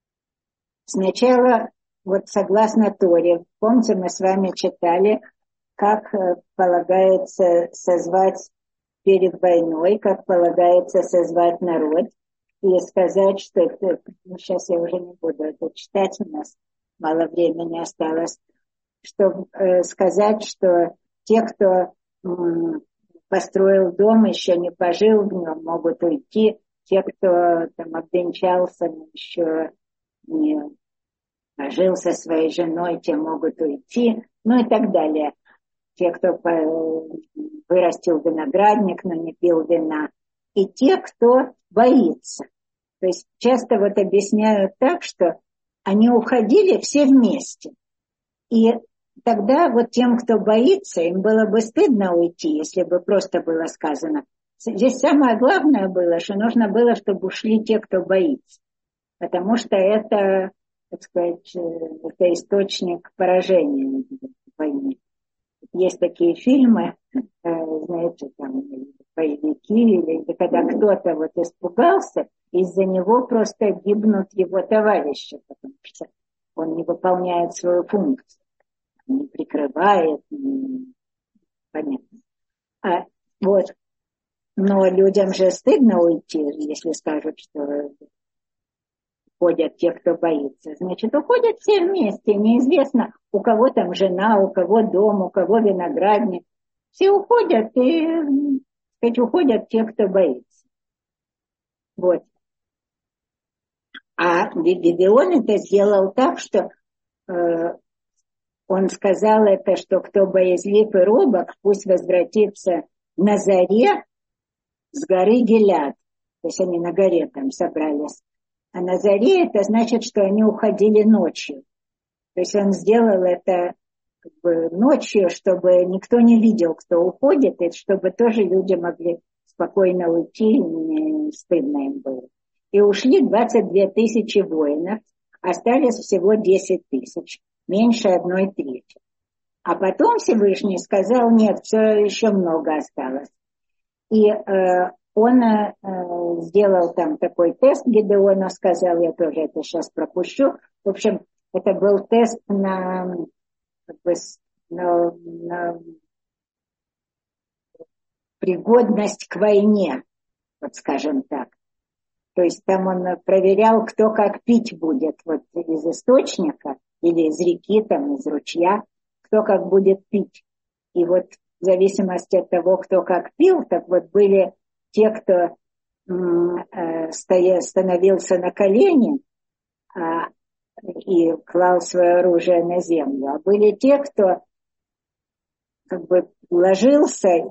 A: Сначала, вот согласно Торе, помните, мы с вами читали, как полагается созвать перед войной, как полагается созвать народ, и сказать, что... Ну, сейчас я уже не буду это читать, у нас мало времени осталось, чтобы э, сказать, что те, кто м, построил дом, еще не пожил в нем, могут уйти. Те, кто там обвенчался, еще не жил со своей женой, те могут уйти, ну и так далее. Те, кто вырастил виноградник, но не пил вина. И те, кто боится. То есть часто вот объясняют так, что они уходили все вместе. И тогда вот тем, кто боится, им было бы стыдно уйти, если бы просто было сказано. Здесь самое главное было, что нужно было, чтобы ушли те, кто боится. Потому что это, так сказать, это источник поражения в войне. Есть такие фильмы, знаете, там, боевики, или когда кто-то вот испугался, из-за него просто гибнут его товарищи, потому что он не выполняет свою функцию, не прикрывает, не... понятно. А, вот. Но людям же стыдно уйти, если скажут, что уходят те, кто боится. Значит, уходят все вместе. Неизвестно, у кого там жена, у кого дом, у кого виноградник. Все уходят, и, сказать, уходят те, кто боится. Вот. А Гидеон это сделал так, что э, он сказал это, что кто боязлив и робок, пусть возвратится на заре с горы Гиляд. То есть они на горе там собрались. А на заре это значит, что они уходили ночью. То есть он сделал это как бы ночью, чтобы никто не видел, кто уходит, и чтобы тоже люди могли спокойно уйти, и не стыдно им было. И ушли двадцать две тысячи воинов, остались всего десять тысяч, меньше одной трети. А потом Всевышний сказал, нет, все еще много осталось. И э, он э, сделал там такой тест, Гидеону сказал, я тоже это сейчас пропущу. В общем, это был тест на, как бы, на, на пригодность к войне, вот скажем так. То есть там он проверял, кто как пить будет вот из источника или из реки, там, из ручья, кто как будет пить. И вот в зависимости от того, кто как пил, так вот были те, кто э, стоя, становился на колени а, и клал свое оружие на землю, а были те, кто как бы ложился